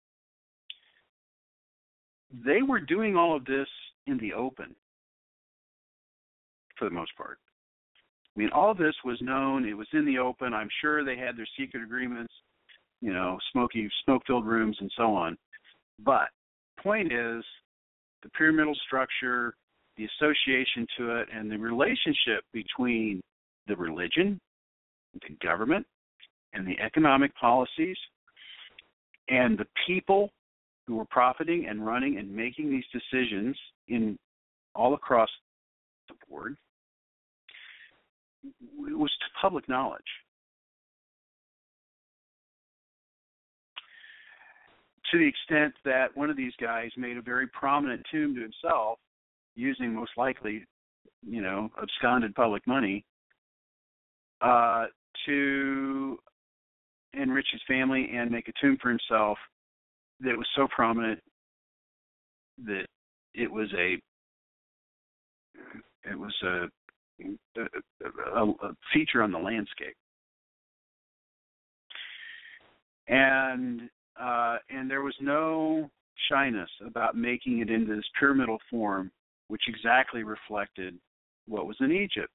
they were doing all of this in the open, for the most part. I mean, all of this was known. It was in the open. I'm sure they had their secret agreements, you know, smoky, smoke-filled rooms and so on. But point is, the pyramidal structure, the association to it, and the relationship between the religion, the government, and the economic policies, and the people who were profiting and running and making these decisions in all across the board, it was to public knowledge. to the extent that one of these guys made a very prominent tomb to himself, using most likely, you know, absconded public money, uh, to enrich his family and make a tomb for himself that was so prominent that it was a it was a, a, a feature on the landscape. And uh, and there was no shyness about making it into this pyramidal form, which exactly reflected what was in Egypt.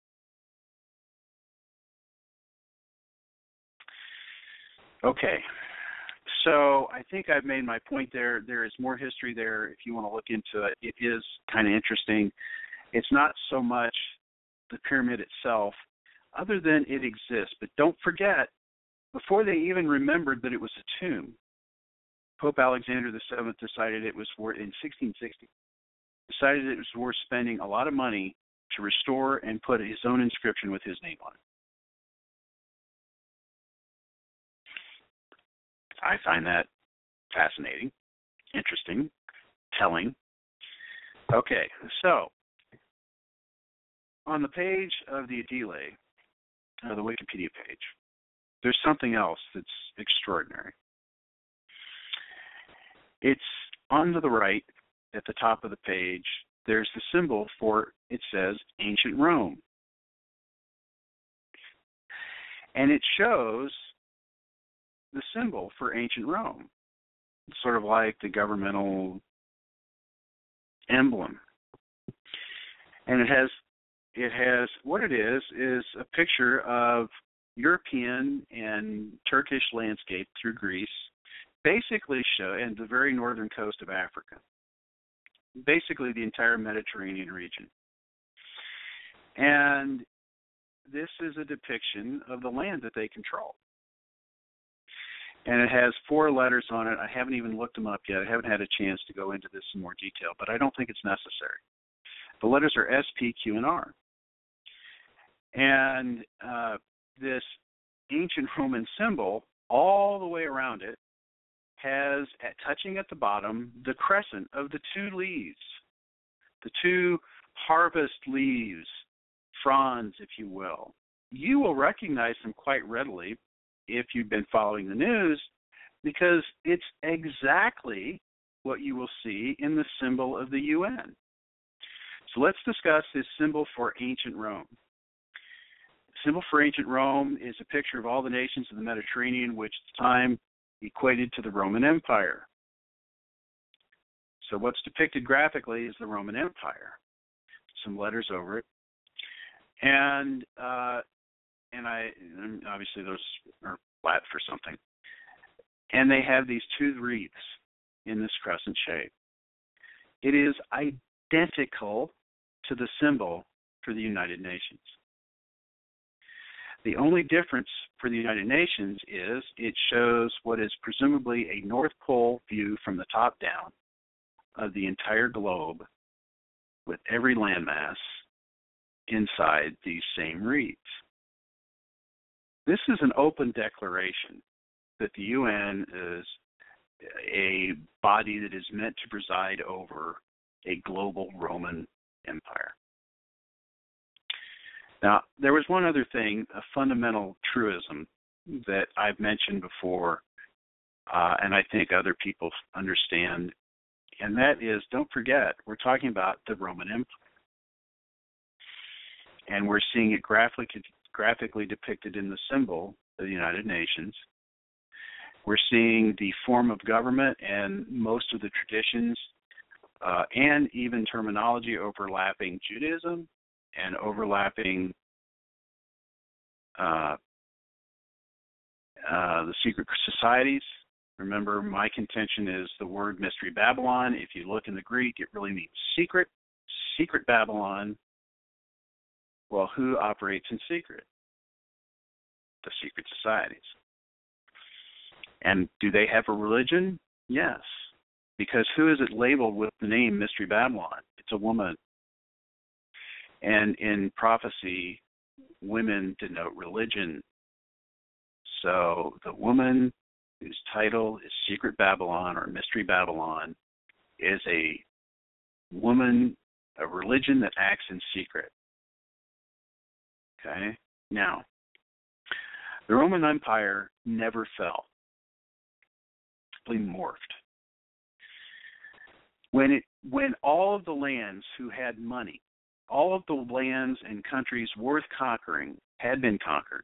Okay, so I think I've made my point there. There is more history there if you want to look into it. It is kind of interesting. It's not so much the pyramid itself, other than it exists. But don't forget, before they even remembered that it was a tomb, Pope Alexander the Seventh decided it was worth, in sixteen sixty, decided it was worth spending a lot of money to restore and put his own inscription with his name on it. I find that fascinating, interesting, telling. Okay, so on the page of the Edile, uh, the Wikipedia page, there's something else that's extraordinary. It's on to the right at the top of the page. There's the symbol for, it says, Ancient Rome. And it shows the symbol for Ancient Rome. It's sort of like the governmental emblem. And it has, it has, what it is, is a picture of European and Turkish landscape through Greece, basically show, and the very northern coast of Africa, basically the entire Mediterranean region. And this is a depiction of the land that they control. And it has four letters on it. I haven't even looked them up yet. I haven't had a chance to go into this in more detail, but I don't think it's necessary. The letters are S, P, Q, and R. And uh, this ancient Roman symbol, all the way around it, has, at, touching at the bottom, the crescent of the two leaves, the two harvest leaves, fronds, if you will. You will recognize them quite readily if you've been following the news, because it's exactly what you will see in the symbol of the U N. So let's discuss this symbol for ancient Rome. The symbol for ancient Rome is a picture of all the nations of the Mediterranean, which at the time equated to the Roman Empire. So what's depicted graphically is the Roman Empire. Some letters over it. And uh, and I and obviously those are flat for something. And they have these two wreaths in this crescent shape. It is identical to the symbol for the United Nations. The only difference for the United Nations is it shows what is presumably a North Pole view from the top down of the entire globe, with every landmass inside these same wreaths. This is an open declaration that the U N is a body that is meant to preside over a global Roman Empire. Now, there was one other thing, a fundamental truism that I've mentioned before, uh, and I think other people understand, and that is, don't forget, we're talking about the Roman Empire. And we're seeing it graphically, graphically depicted in the symbol of the United Nations. We're seeing the form of government and most of the traditions uh, and even terminology overlapping Judaism and overlapping uh, uh, the secret societies. Remember, my contention is the word Mystery Babylon. If you look in the Greek, it really means secret, secret Babylon. Well, who operates in secret? The secret societies. And do they have a religion? Yes. Because who is it labeled with the name Mystery Babylon? It's a woman. And in prophecy, women denote religion. So the woman whose title is Secret Babylon or Mystery Babylon, is a woman, a religion that acts in secret. Okay? Now, the Roman Empire never fell. Simply morphed. When it when all of the lands who had money, all of the lands and countries worth conquering had been conquered,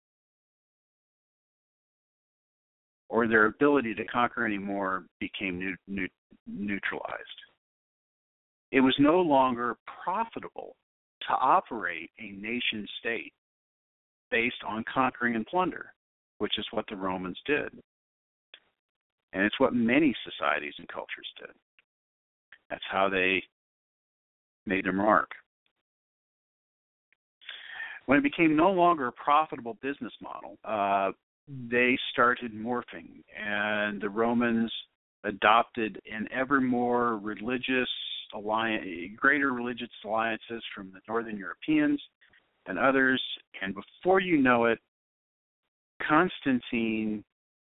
or their ability to conquer anymore became new, new, neutralized. It was no longer profitable to operate a nation state based on conquering and plunder, which is what the Romans did. And it's what many societies and cultures did. That's how they made their mark. When it became no longer a profitable business model, uh, they started morphing, and the Romans adopted an ever more religious alliance, greater religious alliances from the Northern Europeans and others, and before you know it, Constantine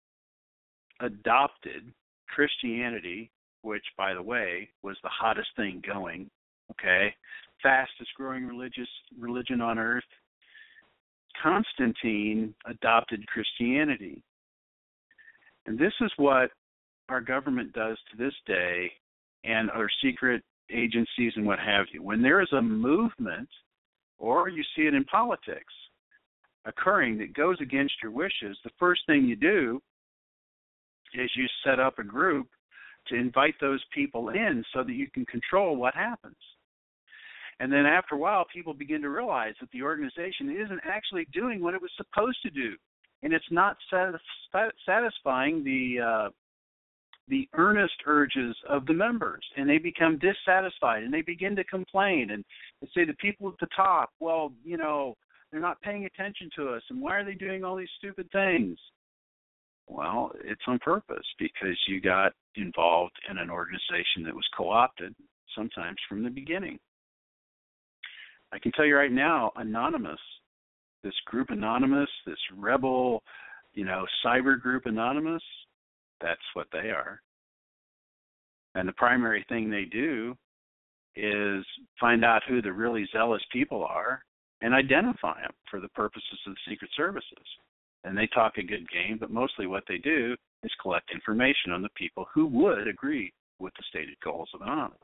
adopted Christianity, which, by the way, was the hottest thing going, okay, fastest growing religious religion on earth. Constantine adopted Christianity. And this is what our government does to this day, and our secret agencies and what have you. When there is a movement, or you see it in politics, occurring that goes against your wishes, the first thing you do is you set up a group to invite those people in so that you can control what happens. And then after a while, people begin to realize that the organization isn't actually doing what it was supposed to do, and it's not satis- satisfying the uh, the earnest urges of the members, and they become dissatisfied, and they begin to complain, and they say the people at the top, well, you know, they're not paying attention to us, and why are they doing all these stupid things? Well, it's on purpose, because you got involved in an organization that was co-opted, sometimes from the beginning. I can tell you right now, Anonymous, this group Anonymous, this rebel, you know, cyber group Anonymous, that's what they are. And the primary thing they do is find out who the really zealous people are and identify them for the purposes of the secret services. And they talk a good game, but mostly what they do is collect information on the people who would agree with the stated goals of Anonymous.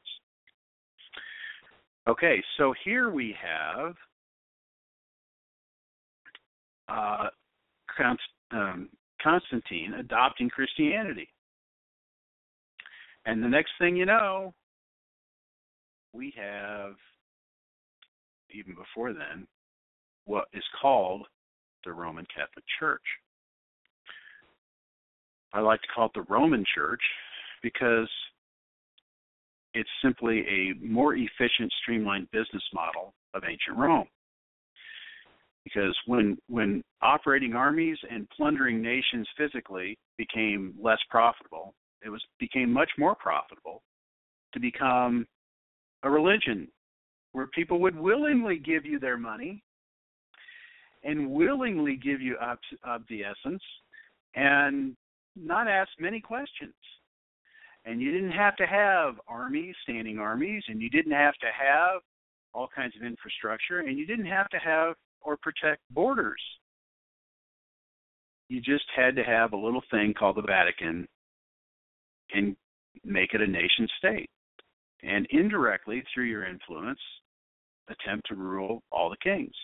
Okay, so here we have uh, Const- um, Constantine adopting Christianity. And the next thing you know, we have, even before then, what is called the Roman Catholic Church. I like to call it the Roman Church because it's simply a more efficient, streamlined business model of ancient Rome. Because when when operating armies and plundering nations physically became less profitable, it was became much more profitable to become a religion where people would willingly give you their money and willingly give you obedience and not ask many questions. And you didn't have to have armies, standing armies, and you didn't have to have all kinds of infrastructure, and you didn't have to have or protect borders. You just had to have a little thing called the Vatican and make it a nation state. And indirectly, through your influence, attempt to rule all the kings.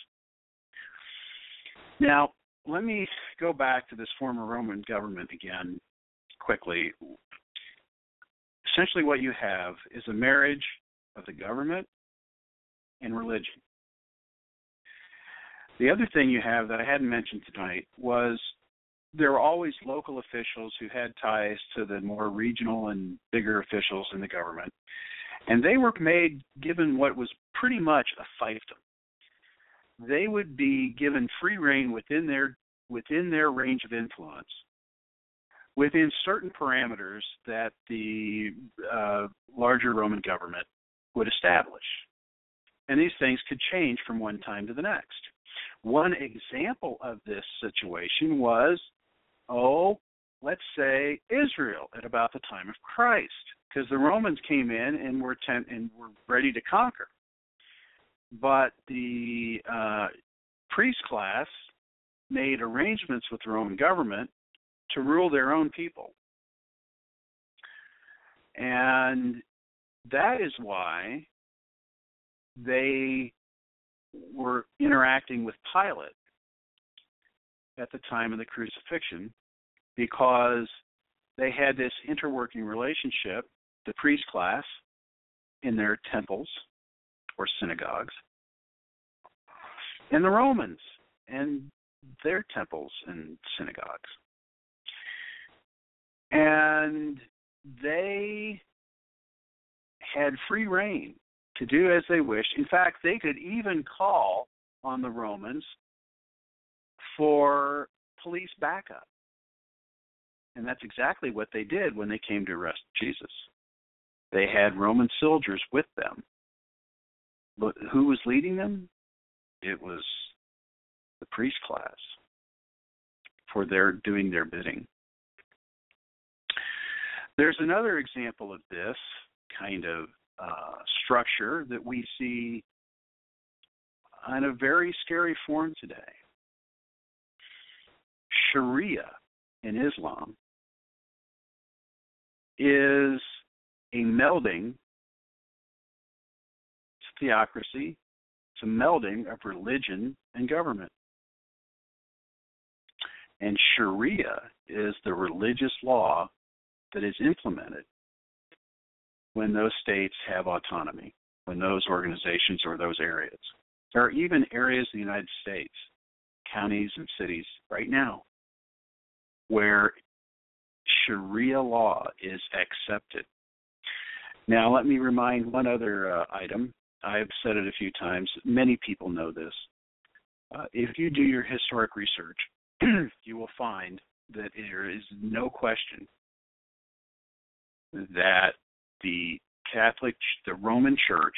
Now, let me go back to this former Roman government again quickly. Essentially what you have is a marriage of the government and religion. The other thing you have that I hadn't mentioned tonight was there were always local officials who had ties to the more regional and bigger officials in the government. And they were made, given what was pretty much a fiefdom. They would be given free rein within their within their range of influence, within certain parameters that the uh, larger Roman government would establish. And these things could change from one time to the next. One example of this situation was, oh, let's say, Israel at about the time of Christ, because the Romans came in and were ten- and were ready to conquer. But the uh, priest class made arrangements with the Roman government to rule their own people. And that is why they were interacting with Pilate at the time of the crucifixion, because they had this interworking relationship, the priest class in their temples or synagogues, and the Romans and their temples and synagogues. And they had free reign to do as they wished. In fact, they could even call on the Romans for police backup. And that's exactly what they did when they came to arrest Jesus. They had Roman soldiers with them. But who was leading them? It was the priest class, for their doing their bidding. There's another example of this kind of uh, structure that we see in a very scary form today. Sharia in Islam is a melding, it's a theocracy, it's a melding of religion and government. And Sharia is the religious law that is implemented when those states have autonomy, when those organizations or those areas. There are even areas in the United States, counties and cities right now, where Sharia law is accepted. Now, let me remind one other uh, item. I've said it a few times. Many people know this. Uh, if you do your historic research, you will find that there is no question that the Catholic, the Roman Church,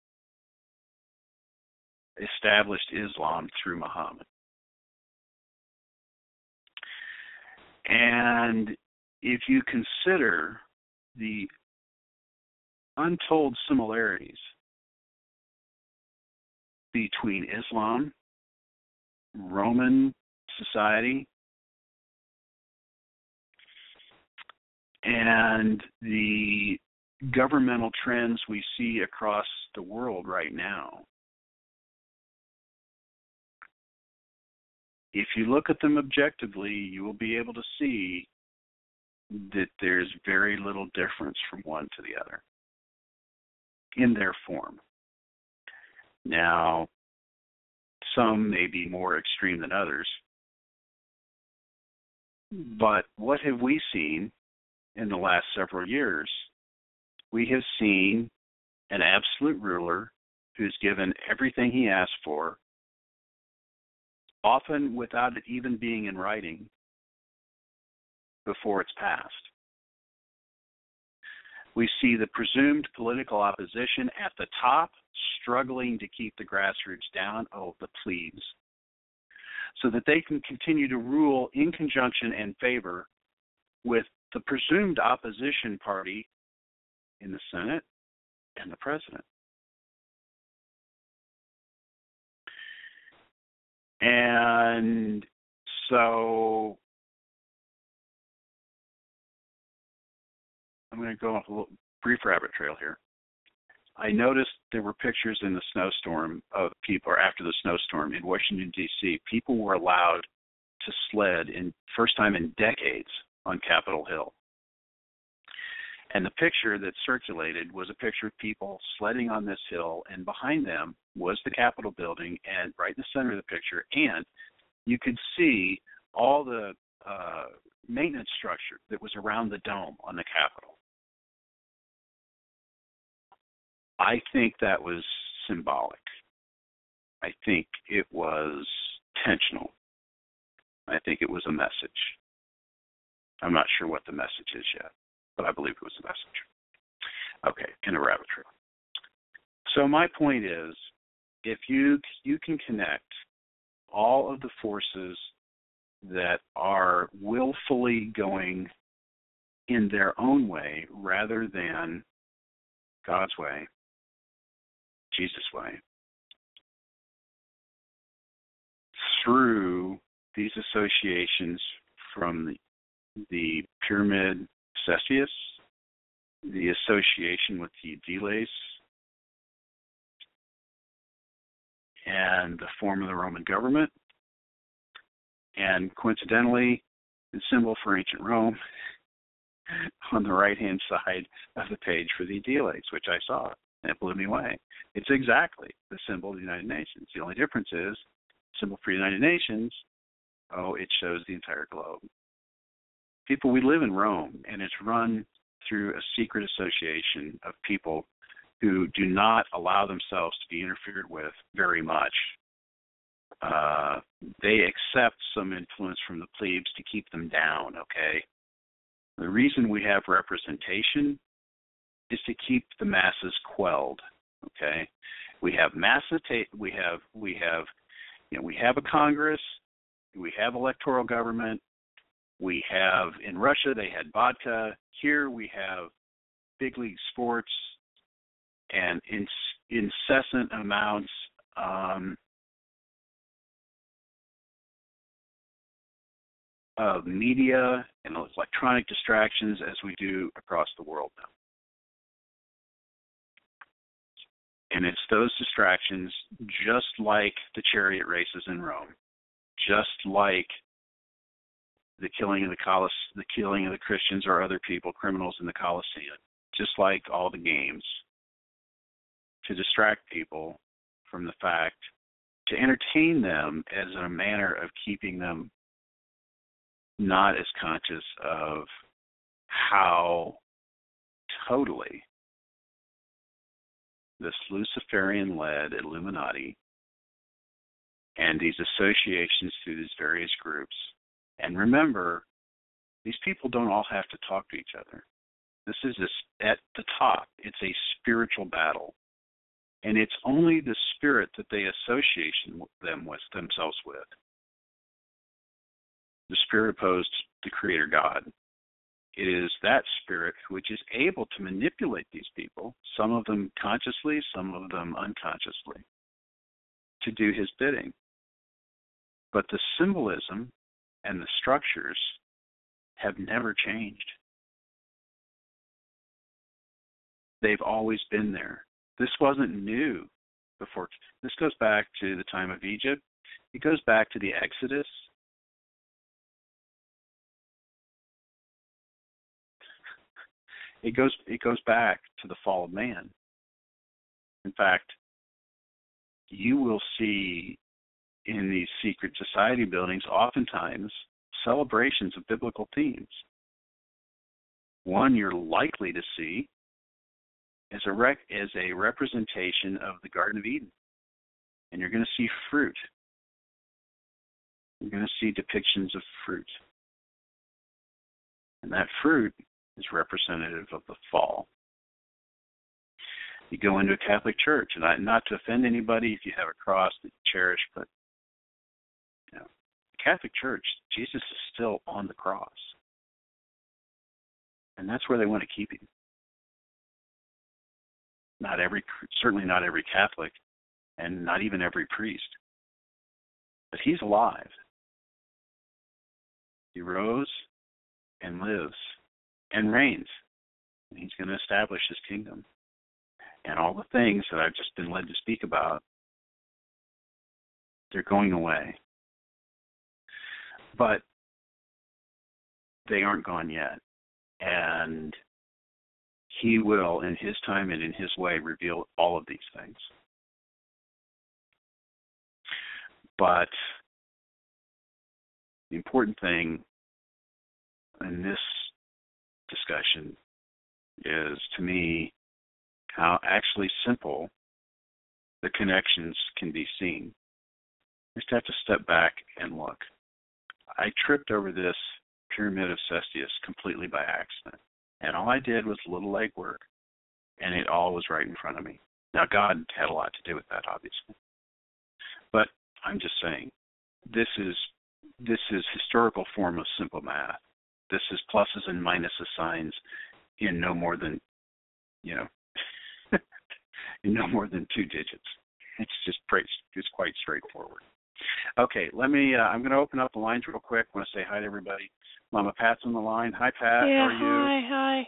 established Islam through Muhammad. And if you consider the untold similarities between Islam, Roman society, and the governmental trends we see across the world right now, if you look at them objectively, you will be able to see that there's very little difference from one to the other in their form. Now, some may be more extreme than others, but what have we seen in the last several years? We have seen an absolute ruler who's given everything he asked for, often without it even being in writing before it's passed. We see the presumed political opposition at the top struggling to keep the grassroots down, oh, the plebes, so that they can continue to rule in conjunction and favor with the presumed opposition party in the Senate and the president. And so I'm going to go off a little brief rabbit trail here. I noticed there were pictures in the snowstorm of people, or after the snowstorm in Washington, D C People were allowed to sled in first time in decades on Capitol Hill. And the picture that circulated was a picture of people sledding on this hill, and behind them was the Capitol building, and right in the center of the picture, and you could see all the uh, maintenance structure that was around the dome on the Capitol. I think that was symbolic. I think it was intentional. I think it was a message. I'm not sure what the message is yet, but I believe it was a message. Okay, in a rabbit trail. So my point is, if you you can connect all of the forces that are willfully going in their own way rather than God's way, Jesus' way, through these associations from the, the pyramid Cestius, the association with the Aediles, and the form of the Roman government, and coincidentally, the symbol for ancient Rome on the right-hand side of the page for the Aediles, which I saw, and it blew me away. It's exactly the symbol of the United Nations. The only difference is, symbol for the United Nations, oh, it shows the entire globe. People, we live in Rome, and it's run through a secret association of people who do not allow themselves to be interfered with very much. Uh, they accept some influence from the plebes to keep them down, okay? The reason we have representation is to keep the masses quelled, okay? We have massata- we have we have you know, we have a Congress, we have electoral government, we have in Russia they had vodka, here we have big league sports and in, incessant amounts um, of media and electronic distractions as we do across the world now. And it's those distractions, just like the chariot races in Rome, just like the killing of the Colosseum, the killing of the Christians or other people, criminals in the Colosseum, just like all the games, to distract people from the fact, to entertain them as a manner of keeping them not as conscious of how totally this Luciferian-led Illuminati and these associations through these various groups. And remember, these people don't all have to talk to each other. This is this, at the top, it's a spiritual battle. And it's only the spirit that they associate them with themselves with. The spirit opposed to the Creator God. It is that spirit which is able to manipulate these people, some of them consciously, some of them unconsciously, to do his bidding. But the symbolism and the structures have never changed. They've always been there. This wasn't new before. This goes back to the time of Egypt. It goes back to the Exodus. It goes it goes back to the fall of man. In fact, you will see in these secret society buildings oftentimes celebrations of biblical themes. One you're likely to see is a rec- is a representation of the Garden of Eden. And you're going to see fruit. You're going to see depictions of fruit. And that fruit is representative of the fall. You go into a Catholic church, and I, not to offend anybody if you have a cross that you cherish, but you know, the Catholic Church, Jesus is still on the cross. And that's where they want to keep him. Not every, certainly not every Catholic, and not even every priest. But he's alive. He rose and lives and reigns. And he's going to establish his kingdom. And all the things that I've just been led to speak about, they're going away. But they aren't gone yet. And he will, in his time and in his way, reveal all of these things. But the important thing in this discussion is, to me, how actually simple the connections can be seen. You just have to step back and look. I tripped over this Pyramid of Cestius completely by accident. And all I did was a little legwork, and it all was right in front of me. Now, God had a lot to do with that, obviously. But I'm just saying, this is this is historical form of simple math. This is pluses and minuses signs in no more than, you know, in no more than two digits. It's just pretty, it's quite straightforward. Okay, let me. Uh, I'm going to open up the lines real quick. I want to say hi to everybody. Mama Pat's on the line. Hi, Pat. Yeah, How are you? hi, hi.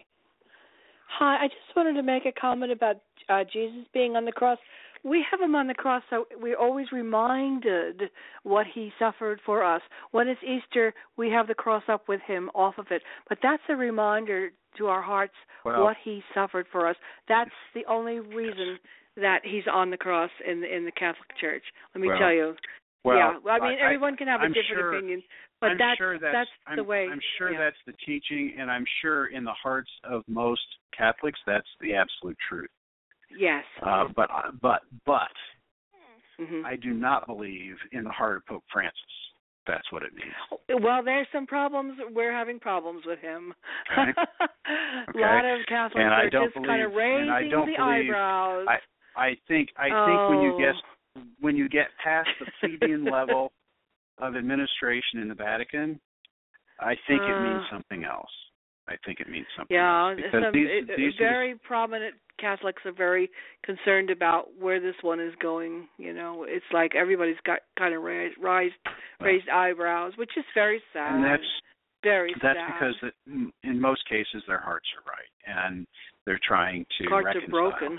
Hi, I just wanted to make a comment about uh, Jesus being on the cross. We have him on the cross, so we're always reminded what he suffered for us. When it's Easter, we have the cross up with him off of it. But that's a reminder to our hearts Well, what he suffered for us. That's the only reason that he's on the cross in the, in the Catholic Church. Let me well, tell you. Well, yeah, I mean, I, everyone can have a I'm different sure, opinion, but I'm that's, sure that's, that's I'm, the way. I'm sure yeah. that's the teaching, and I'm sure in the hearts of most Catholics that's the absolute truth. Yes. Uh, but but but mm-hmm. I do not believe in the heart of Pope Francis. That's what it means. Well, there's some problems. We're having problems with him. Okay. A lot of Catholics and are I don't just believe, kind of raising and I don't the believe, eyebrows. I, I think I oh. think when you get when you get past the plebeian level of administration in the Vatican, I think uh, it means something else. I think it means something yeah, else. Because some these, it, these very are the, prominent Catholics are very concerned about where this one is going. You know, it's like everybody's got kind of raised raised, raised eyebrows, which is very sad. And that's very that's sad. because it, in most cases their hearts are right and they're trying to hearts reconcile. are broken.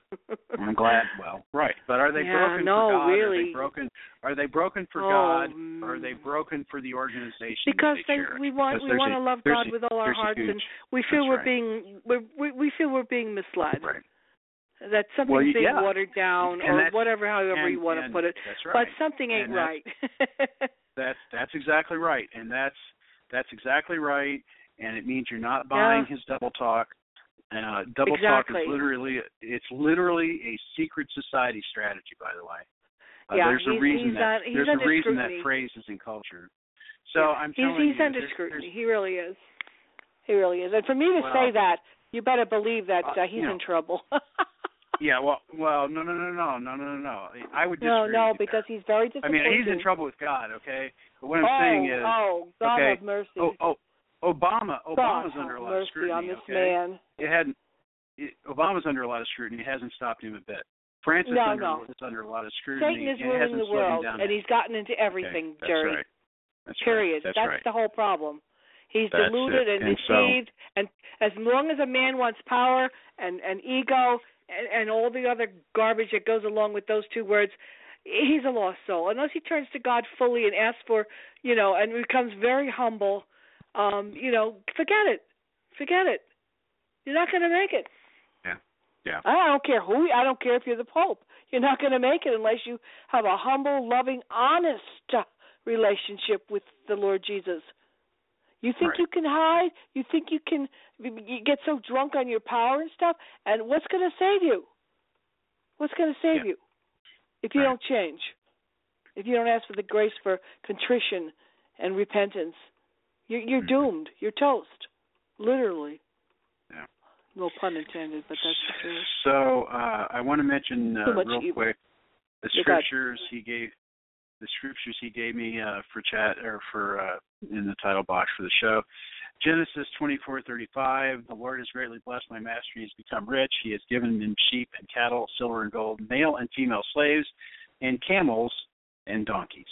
I'm glad. Well, right, but are they yeah, broken no, for God? really. Are they broken? Are they broken for oh, God? Or are they broken for the organization? Because that they, they, cherish? we want because we want a, to love God a, with all our hearts, huge, and we feel we're right. being we're, we we feel we're being misled. Right. That something's well, being yeah. watered down, and or whatever, however and, you want and to put it. That's right. But something ain't and right. That's, that's that's exactly right, and that's that's exactly right. And it means you're not buying yeah. his double talk. Uh, double exactly. talk is literally it's literally a secret society strategy, by the way. Uh, yeah, there's he's, a reason he's that on, he's there's under a reason scrutiny. that phrase is in culture. So yeah. I'm he's, telling he's you, under there's, scrutiny. There's, he really is. He really is. And for me to well, say that, you better believe that uh, he's you know, in trouble. yeah. Well, well, no, no, no, no, no, no, no. I would disagree. No, no, with you because there. he's very disappointed. I mean, he's in trouble with God. Okay, but what I'm oh, saying is, oh, God okay, have mercy. Oh, oh, Obama, Obama's God under a lot mercy of scrutiny. on this okay? man. It hadn't. It, Obama's under a lot of scrutiny. It hasn't stopped him a bit. Francis no, under, no. is under a lot of scrutiny. Satan is and it ruling hasn't the slowed him world, down and yet. he's gotten into everything, okay, that's Jerry. Right. That's Period. Right. That's, that's right. the whole problem. He's That's deluded it. and, and deceived, so, and as long as a man wants power and, and ego and, and all the other garbage that goes along with those two words, he's a lost soul. Unless he turns to God fully and asks for, you know, and becomes very humble, um, you know, forget it. Forget it. You're not going to make it. Yeah. Yeah. I don't care who. I don't care if you're the Pope. You're not going to make it unless you have a humble, loving, honest relationship with the Lord Jesus. You think right. you can hide? You think you can you get so drunk on your power and stuff? And what's going to save you? What's going to save yeah. you if you right. don't change? If you don't ask for the grace for contrition and repentance, you're, you're mm-hmm. doomed. You're toast, literally. Yeah. No pun intended, but that's the truth. So uh, I want to mention uh, real evil. quick the You're scriptures God. he gave. The scriptures he gave me uh, for chat or for uh, in the title box for the show. Genesis twenty-four thirty-five. The Lord has greatly blessed my master. He has become rich. He has given him sheep and cattle, silver and gold, male and female slaves, and camels and donkeys.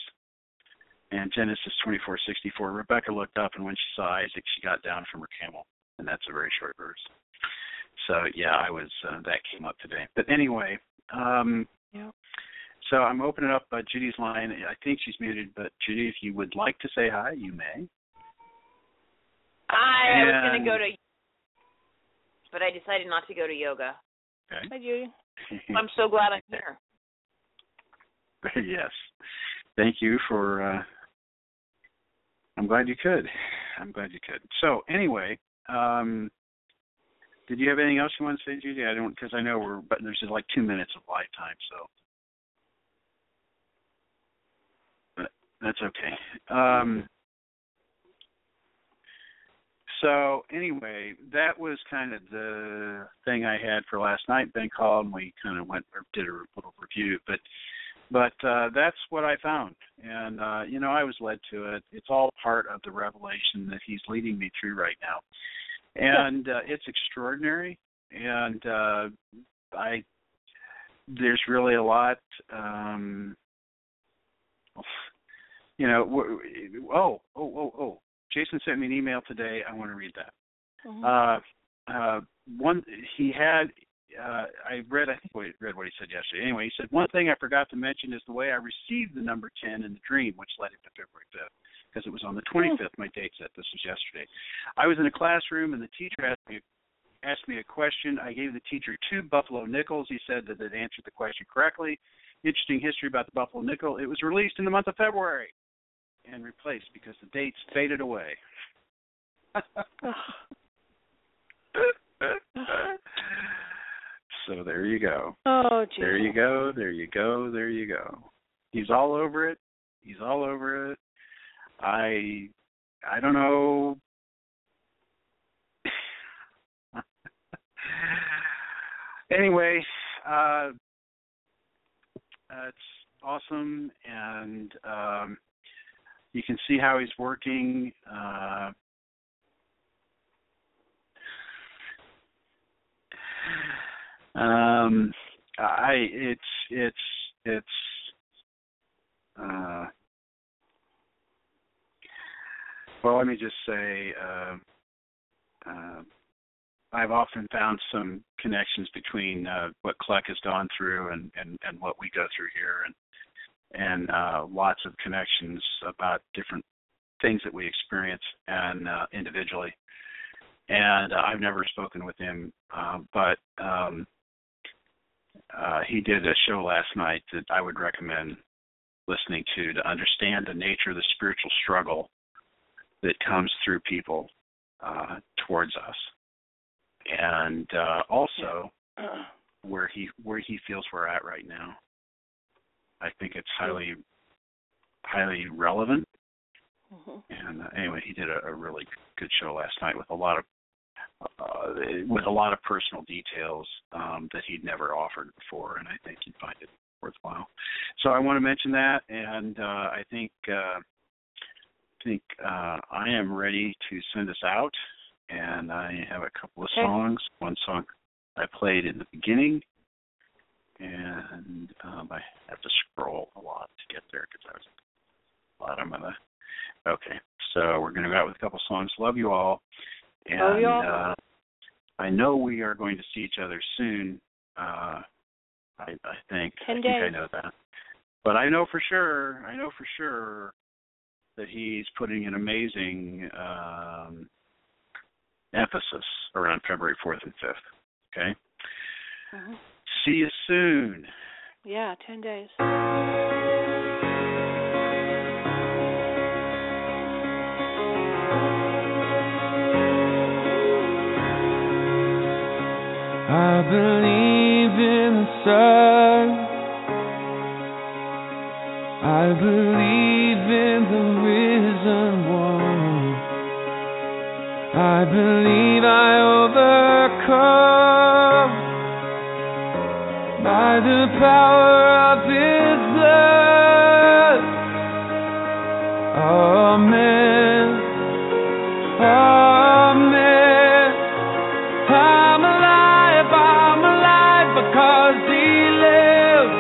And Genesis twenty-four sixty-four. Rebecca looked up, and when she saw Isaac, she got down from her camel. And that's a very short verse. So yeah, I was uh, that came up today. But anyway. Um, yeah. So I'm opening up uh, Judy's line. I think she's muted, but Judy, if you would like to say hi, you may. I and... was going to go to, but I decided not to go to yoga. Okay. Hi, Judy. I'm so glad I'm here. Yes. Thank you for, uh, I'm glad you could. I'm glad you could. So anyway, um, did you have anything else you want to say, Judy? I don't, because I know we're, but there's like two minutes of live time, so. That's okay. Um, so anyway, that was kind of the thing I had for last night. Ben called and we kind of went or did a little review. But But uh, that's what I found. And, uh, you know, I was led to it. It's all part of the revelation that he's leading me through right now. And uh, it's extraordinary. And uh, I, there's really a lot, um, you know, oh, oh, oh, oh. Jason sent me an email today. I want to read that. Mm-hmm. Uh, uh, one, he had, uh, I read, I think I read what he said yesterday. Anyway, he said, one thing I forgot to mention is the way I received the number ten in the dream, which led it to February fifth, because it was on the twenty-fifth, my date set. This was yesterday. I was in a classroom, and the teacher asked me, asked me a question. I gave the teacher two Buffalo nickels. He said that it answered the question correctly. Interesting history about the Buffalo nickel. It was released in the month of February and replaced because the dates faded away. So there you go. Oh, geez. There you go, there you go, there you go. He's all over it. He's all over it. I I don't know. Anyway, uh, it's awesome, and um, you can see how he's working. Uh, um, I it's it's it's. Uh, well, let me just say. Uh, uh, I've often found some connections between uh, what Kleck has gone through and, and, and what we go through here, and and uh, lots of connections about different things that we experience and uh, individually. And uh, I've never spoken with him, uh, but um, uh, he did a show last night that I would recommend listening to to understand the nature of the spiritual struggle that comes through people uh, towards us. And uh, also where he where he feels we're at right now. I think it's highly highly relevant. Mm-hmm. And uh, anyway, he did a, a really good show last night with a lot of uh, with a lot of personal details um, that he'd never offered before, and I think you'd find it worthwhile. So I want to mention that, and uh, I think uh, I think uh, I am ready to send us out. And I have a couple of okay. songs. One song I played in the beginning, and um, I have to scroll a lot to get there because I was at the bottom of the. Okay, so we're going to go out with a couple of songs. Love you all, and Love you all. Uh, I know we are going to see each other soon. Uh, I, I think. Ten I days. think I know that, but I know for sure. I know for sure that he's putting an amazing. Um, emphasis around February fourth and fifth, okay? Mm-hmm. See you soon. Yeah, ten days. I believe in the sun. I believe in the risen one. I believe I overcome by the power of His blood. Amen. Amen. I'm alive, I'm alive because He lives.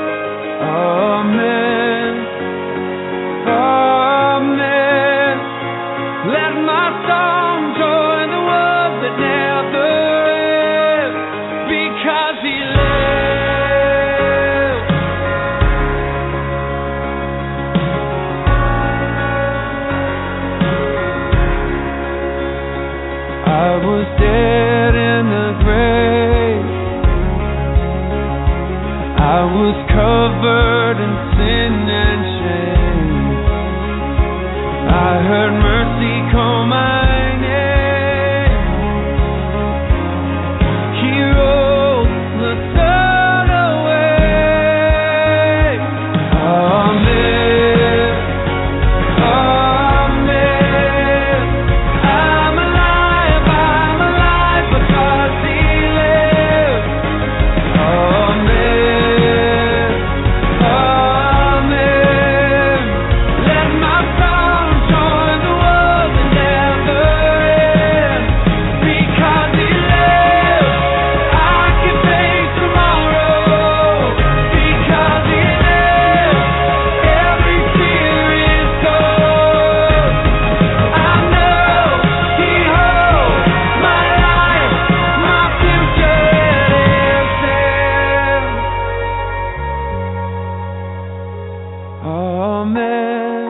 Amen. Amen. Let my song join the world that never ends, because He lives. Amen.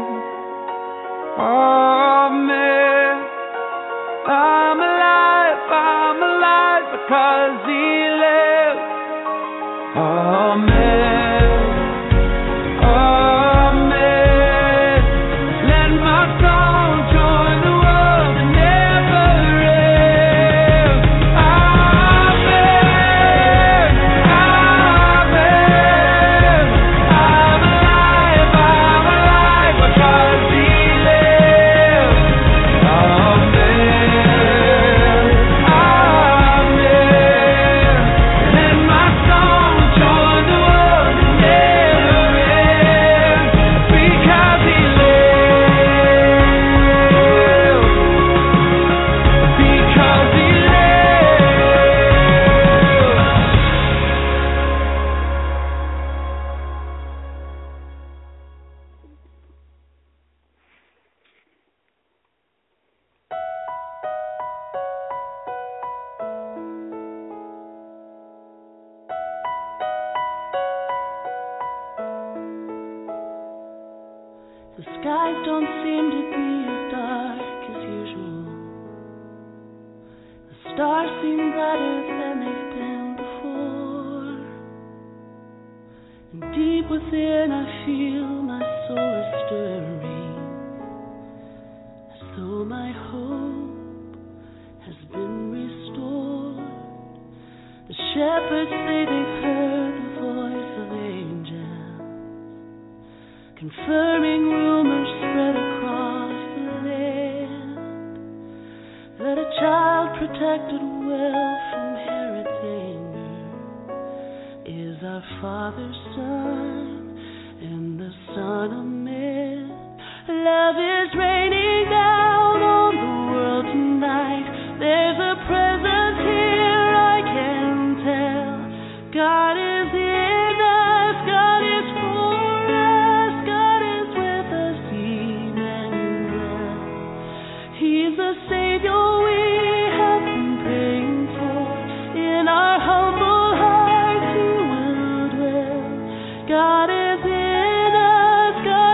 Amen. I'm alive, I'm alive because He lives. Amen. Amen. Let my song join the world that never ends. Amen. Amen. I'm alive, I'm alive because He lives. Amen. Amen. Let my song join the world that never ends because He lives. Because He The skies don't seem to be as dark as usual. The stars seem brighter than they've been before. And deep within I feel my soul is stirring, as though my hope has been restored. The shepherds say they've heard the voice of angels, confirming rumors spread across the land, that a child protected well from Herod's anger is our Father's Son and the Son of Man. Love is raining down on the world tonight. There's a presence here I can tell. God is in us, God is for us, God is with us, Emmanuel. He's the Savior we have been praying for. In our humble hearts He will dwell. God is in us, God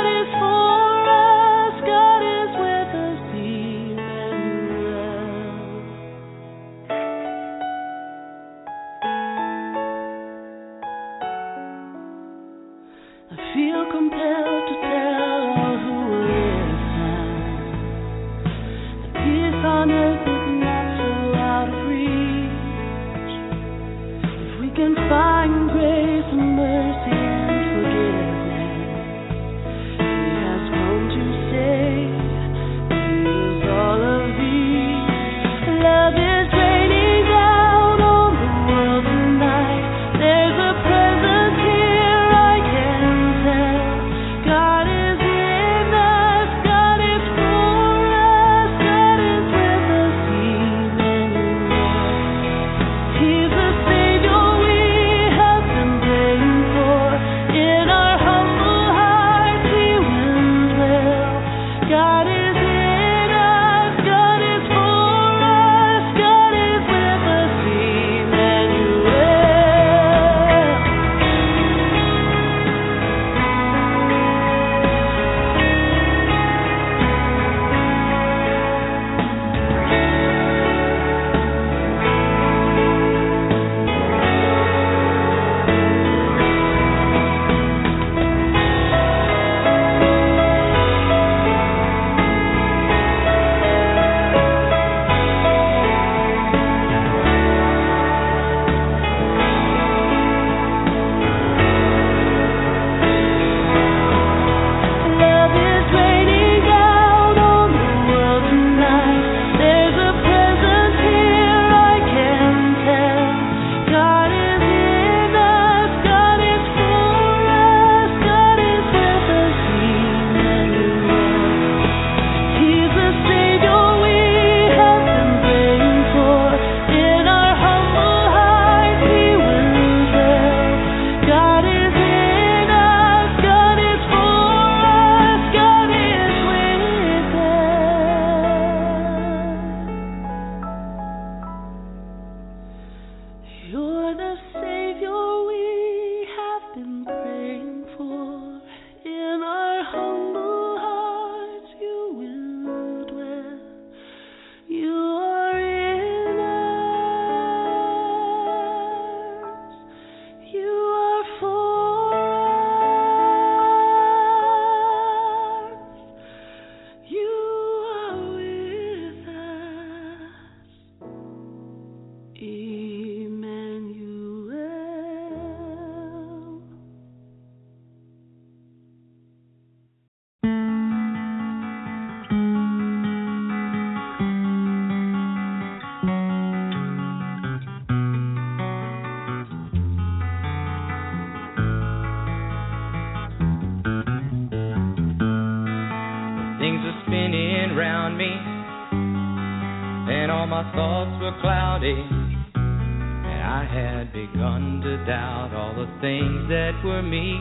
me, and all my thoughts were cloudy, and I had begun to doubt all the things that were me.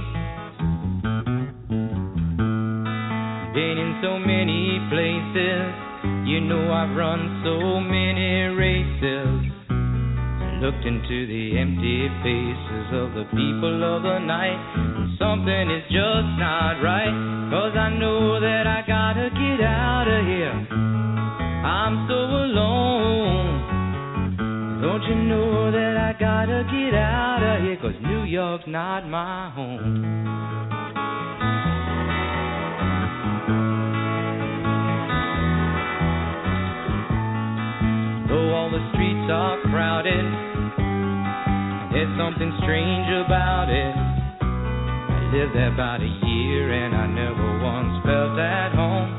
Been in so many places, you know I've run so many races, looked into the empty faces of the people of the night. Something is just not right, 'cause I know that I gotta get out of here. I'm so alone. Don't you know that I gotta get out of here, 'cause New York's not my home. Though all the streets are crowded, there's something strange about it. I lived there about a year and I never once felt at home.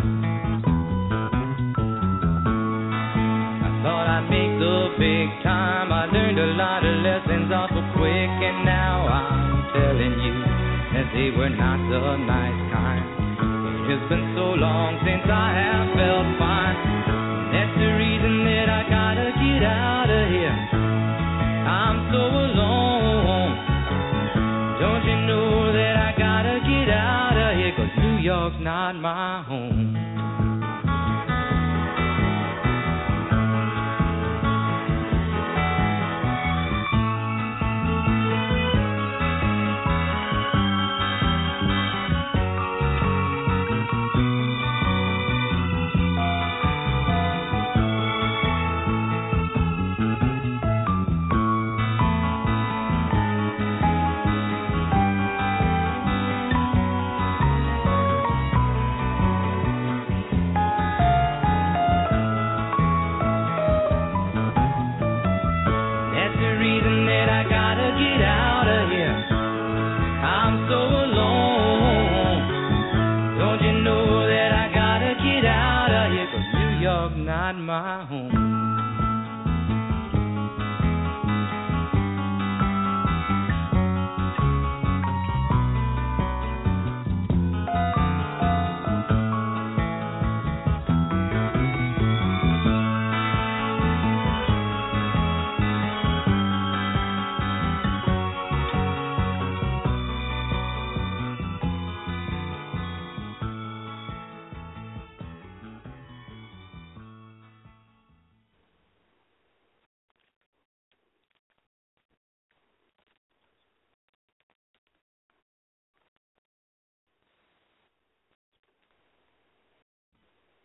I thought I'd make the big time. I learned a lot of lessons awful quick, and now I'm telling you that they were not the nice kind. It's been so long since I have felt fine. That's the reason that I gotta get out of here. I'm so alone. Don't you know that I gotta get out of here, 'cause New York's not my home. Not my home.